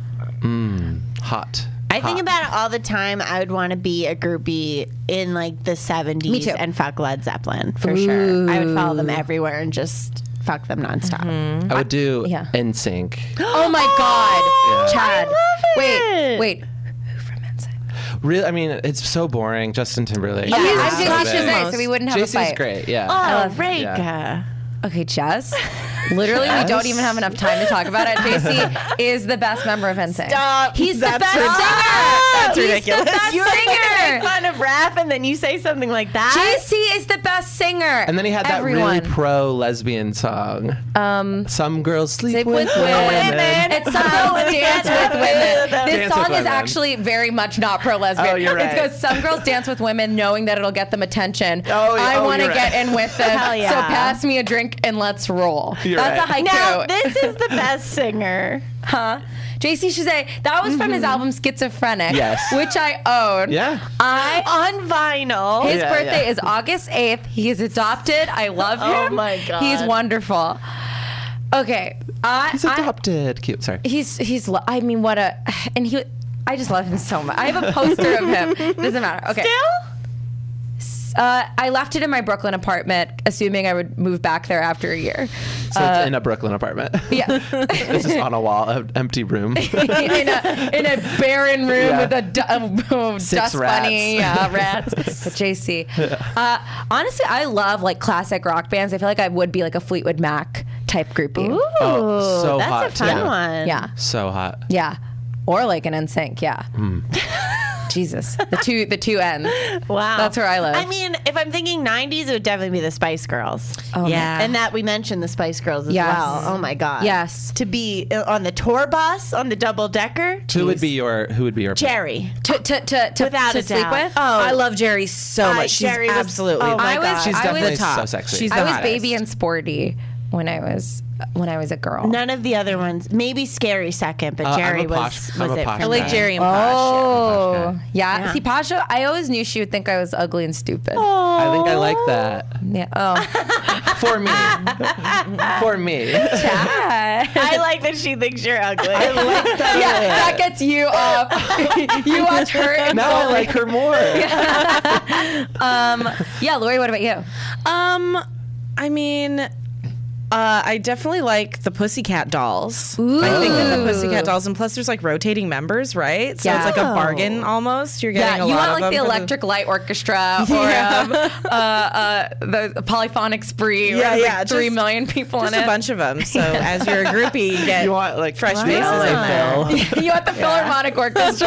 Hot. I think Hot. about it all the time. I would want to be a groupie in like the 70s Me too. and fuck Led Zeppelin for sure. I would follow them everywhere and just fuck them nonstop. I would do Yeah. NSYNC. Oh my God, Yeah. Chad. it. Wait. Who from NSYNC? Really, I mean, it's so boring. Justin Timberlake. Yeah, Yeah. I'm Love JC it. Chazé, so we wouldn't have a JC's fight. great. Yeah. Oh, love- Reka. yeah. Okay, Jess. Literally, we don't even have enough time to talk about it. JC is the best member of NSYNC. Stop. He's the That's best ridiculous. singer. That's He's ridiculous. the best You're making singer. fun of rap and then you say something like that. JC is the best singer. And then he had that Everyone. really pro lesbian song. Some girls sleep Sleep with with women. women. It's some girls dance with women. This Dance song with is women. actually very much not pro lesbian. Oh, you're right. It's because some girls dance with women knowing that it'll get them attention. Oh, yeah. I Oh, want to you're get right. in with them. Hell yeah. So pass me a drink and let's roll. You're That's right. a haiku. Now, this is the best singer. Huh? JC Chazé, that was from his album Schizophrenic, Yes. which I own. Yeah. On vinyl. His Yeah, birthday yeah. is August 8th. He is adopted. I love him. Oh my God. He's wonderful. Okay. He's adopted. Cute. Sorry. I mean, what a, and I just love him so much. I have a poster of him. Doesn't matter. Okay. Still? I left it in my Brooklyn apartment, assuming I would move back there after a year. So it's in a Brooklyn apartment. Yeah. It's just on a wall, an empty room. in a barren room Yeah. with a dust rats. bunny, rats. With JC. Honestly, I love like classic rock bands. I feel like I would be like a Fleetwood Mac type groupie. Ooh, Oh, so that's hot, a fun too. one. Yeah, So hot. yeah, or like an NSYNC. Yeah. Jesus, the two ends. Wow. That's where I live. I mean, if I'm thinking 90s, it would definitely be the Spice Girls. Oh, Yeah. And that we mentioned the Spice Girls as Yes. well. Oh my God. Yes. To be on the tour bus, on the double decker. Who would be your Jerry. To Without a sleep doubt. with. Oh, I love Jerry so much. She's Jerry was- absolutely. oh my I was- God. She's I definitely was so sexy. She's the I was hottest. baby and sporty when I was a girl. None of the other ones. Maybe Scary second, but I'm Jerry a posh- I'm was a it posh for I like me. Jerry and Posh. Oh, yeah. Yeah. See, Pasha, I always knew she would think I was ugly and stupid. I think I like that. Yeah. Oh, For me. For me. Chad. I like that she thinks you're ugly. I like that. Yeah, that gets you off. You watch her. And Now I like her more. Yeah, Lori, what about you? I mean, I definitely like the Pussycat Dolls. I think that the Pussycat Dolls, and plus there's like rotating members, right? So it's like a bargain almost. You're getting Yeah, a you lot want of like the them for Electric Light Orchestra or the Polyphonic Spree. Yeah, where there's, yeah, like 3 just- million people just in a it. bunch of them. So as you're a groupie, you get You want like fresh wow. faces Like in Phil. You want the Philharmonic Orchestra?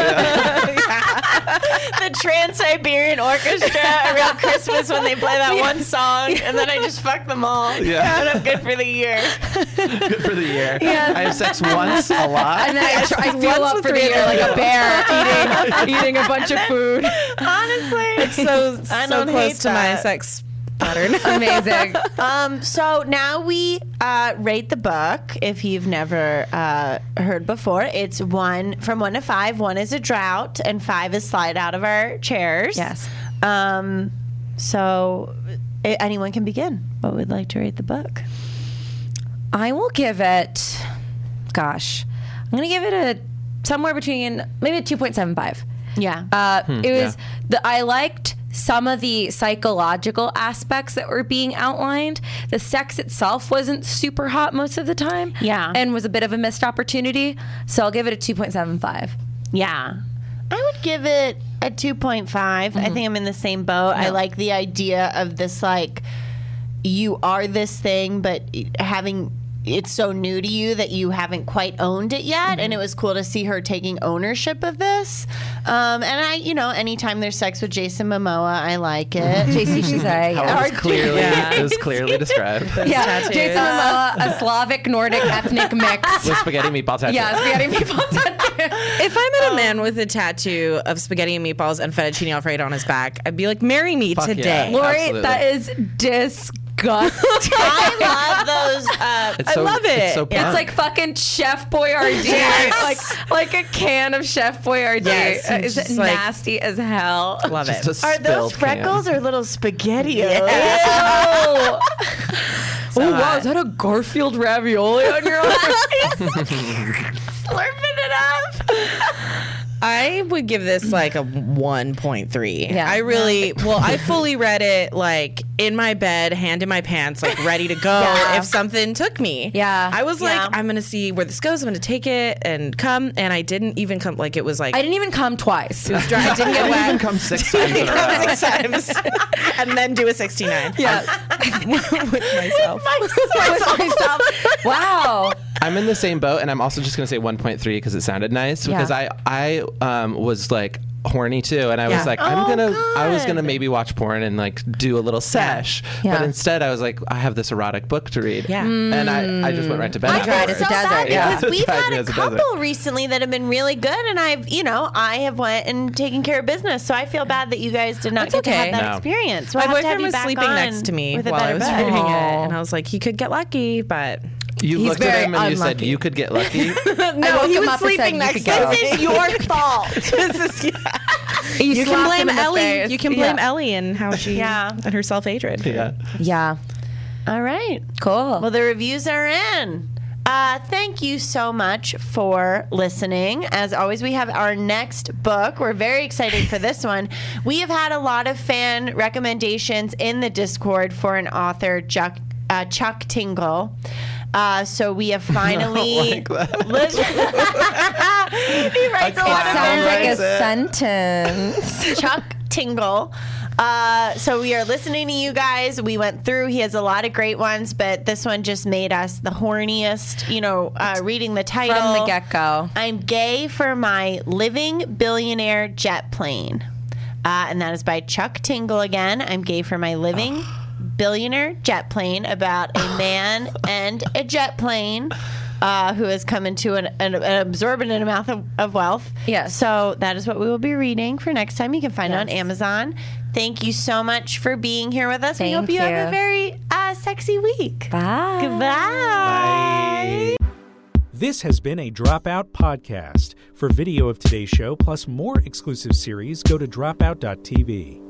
The Trans-Siberian Orchestra around Christmas when they play that one song, and then I just fuck them all. Yeah. And I'm good for the year. Good for the year. Yes. I have sex once a lot. And then I feel once up with for the 3 year like a of bear eating a bunch of food. Honestly. so I so don't close hate to my that. sex pattern. Amazing. So now we rate the book. If you've never heard before, it's 1 from 1 to 5. 1 is a drought, and 5 is slide out of our chairs. Yes. So anyone can begin. What would like to rate the book? I will give it, gosh, I'm going to give it a somewhere between maybe a 2.75. Yeah. It was I liked some of the psychological aspects that were being outlined. The sex itself wasn't super hot most of the time. Yeah. And was a bit of a missed opportunity. So I'll give it a 2.75. Yeah. I would give it a 2.5. I think I'm in the same boat. I like the idea of this, like, you are this thing, but it's so new to you that you haven't quite owned it yet. And it was cool to see her taking ownership of this. And I, anytime there's sex with Jason Momoa, I like it. JC Chazé. How it was clearly described. Yeah, tattoos. Jason Momoa, a Slavic Nordic ethnic mix. With spaghetti meatball tattoo. Yeah, spaghetti meatball tattoo. If I met a man with a tattoo of spaghetti and meatballs and fettuccine alfredo on his back, I'd be like, marry me Fuck today. yeah. Lori, Absolutely. that is disgusting. I love those I love it. It's so It's fun. like fucking Chef Boyardee. Yes. like a can of Chef Boyardee. Yes, and Is it just like- nasty as hell? Love it. Just a Are those spilled freckles can. or little spaghetti? Oh, So wow, hot. is that a Garfield ravioli on your arm? Slurping it up. I would give this like a 1.3. Yeah. I really, I fully read it like in my bed, hand in my pants, like ready to go Yeah. if something took me. Yeah. I was Yeah. like, I'm going to see where this goes. I'm going to take it and come. And I didn't even come. Like it was like, I didn't even come twice. I didn't get I wet. even come 6 times in a row. 6 times. And then do a 69. Yeah. With myself. Myself. Wow. I'm in the same boat, and I'm also just going to say 1.3 because it sounded nice. Because Yeah. I was like horny too, and I Yeah. was like, I was gonna maybe watch porn and like do a little sesh, Yeah. but instead I was like, I have this erotic book to read, Yeah. and I just went right to bed. I tried feel it so as a desert, bad yeah. because we've Tried had me a as a couple desert. recently that have been really good, and I have went and taken care of business. So I feel bad that you guys did not That's get to have okay. that No. experience. My We'll have to have boyfriend you was back sleeping on next to me with a while I better was bed. reading it. Aw. And I was like, he could get lucky, but You He's looked at very him and you said unlucky. you could get lucky. no, woke he him was up and said sleeping you next could to go. me. This is your fault. This is, You can slapped blame him in the Ellie. face. You can blame Yeah. Ellie and how she and her self-hatred. Yeah. Yeah. All right. Cool. Well, the reviews are in. Thank you so much for listening. As always, we have our next book. We're very excited for this one. We have had a lot of fan recommendations in the Discord for an author, Chuck Tingle. So we have finally. like that. He writes a lot of Sounds like a Right. sentence. Chuck Tingle. So we are listening to you guys. We went through. He has a lot of great ones, but this one just made us the horniest. Reading the title From the get-go. I'm gay for my living billionaire jet plane, and that is by Chuck Tingle again. I'm gay for my living billionaire jet plane, about a man and a jet plane. Who has come into an absorbent amount of wealth. Yes. So that is what we will be reading for next time. You can find it on Yes. Amazon. Thank you so much for being here with us. We Thank hope you have you. a very sexy week. Bye. Goodbye. This has been a Dropout podcast. For video of today's show, plus more exclusive series, go to dropout.tv.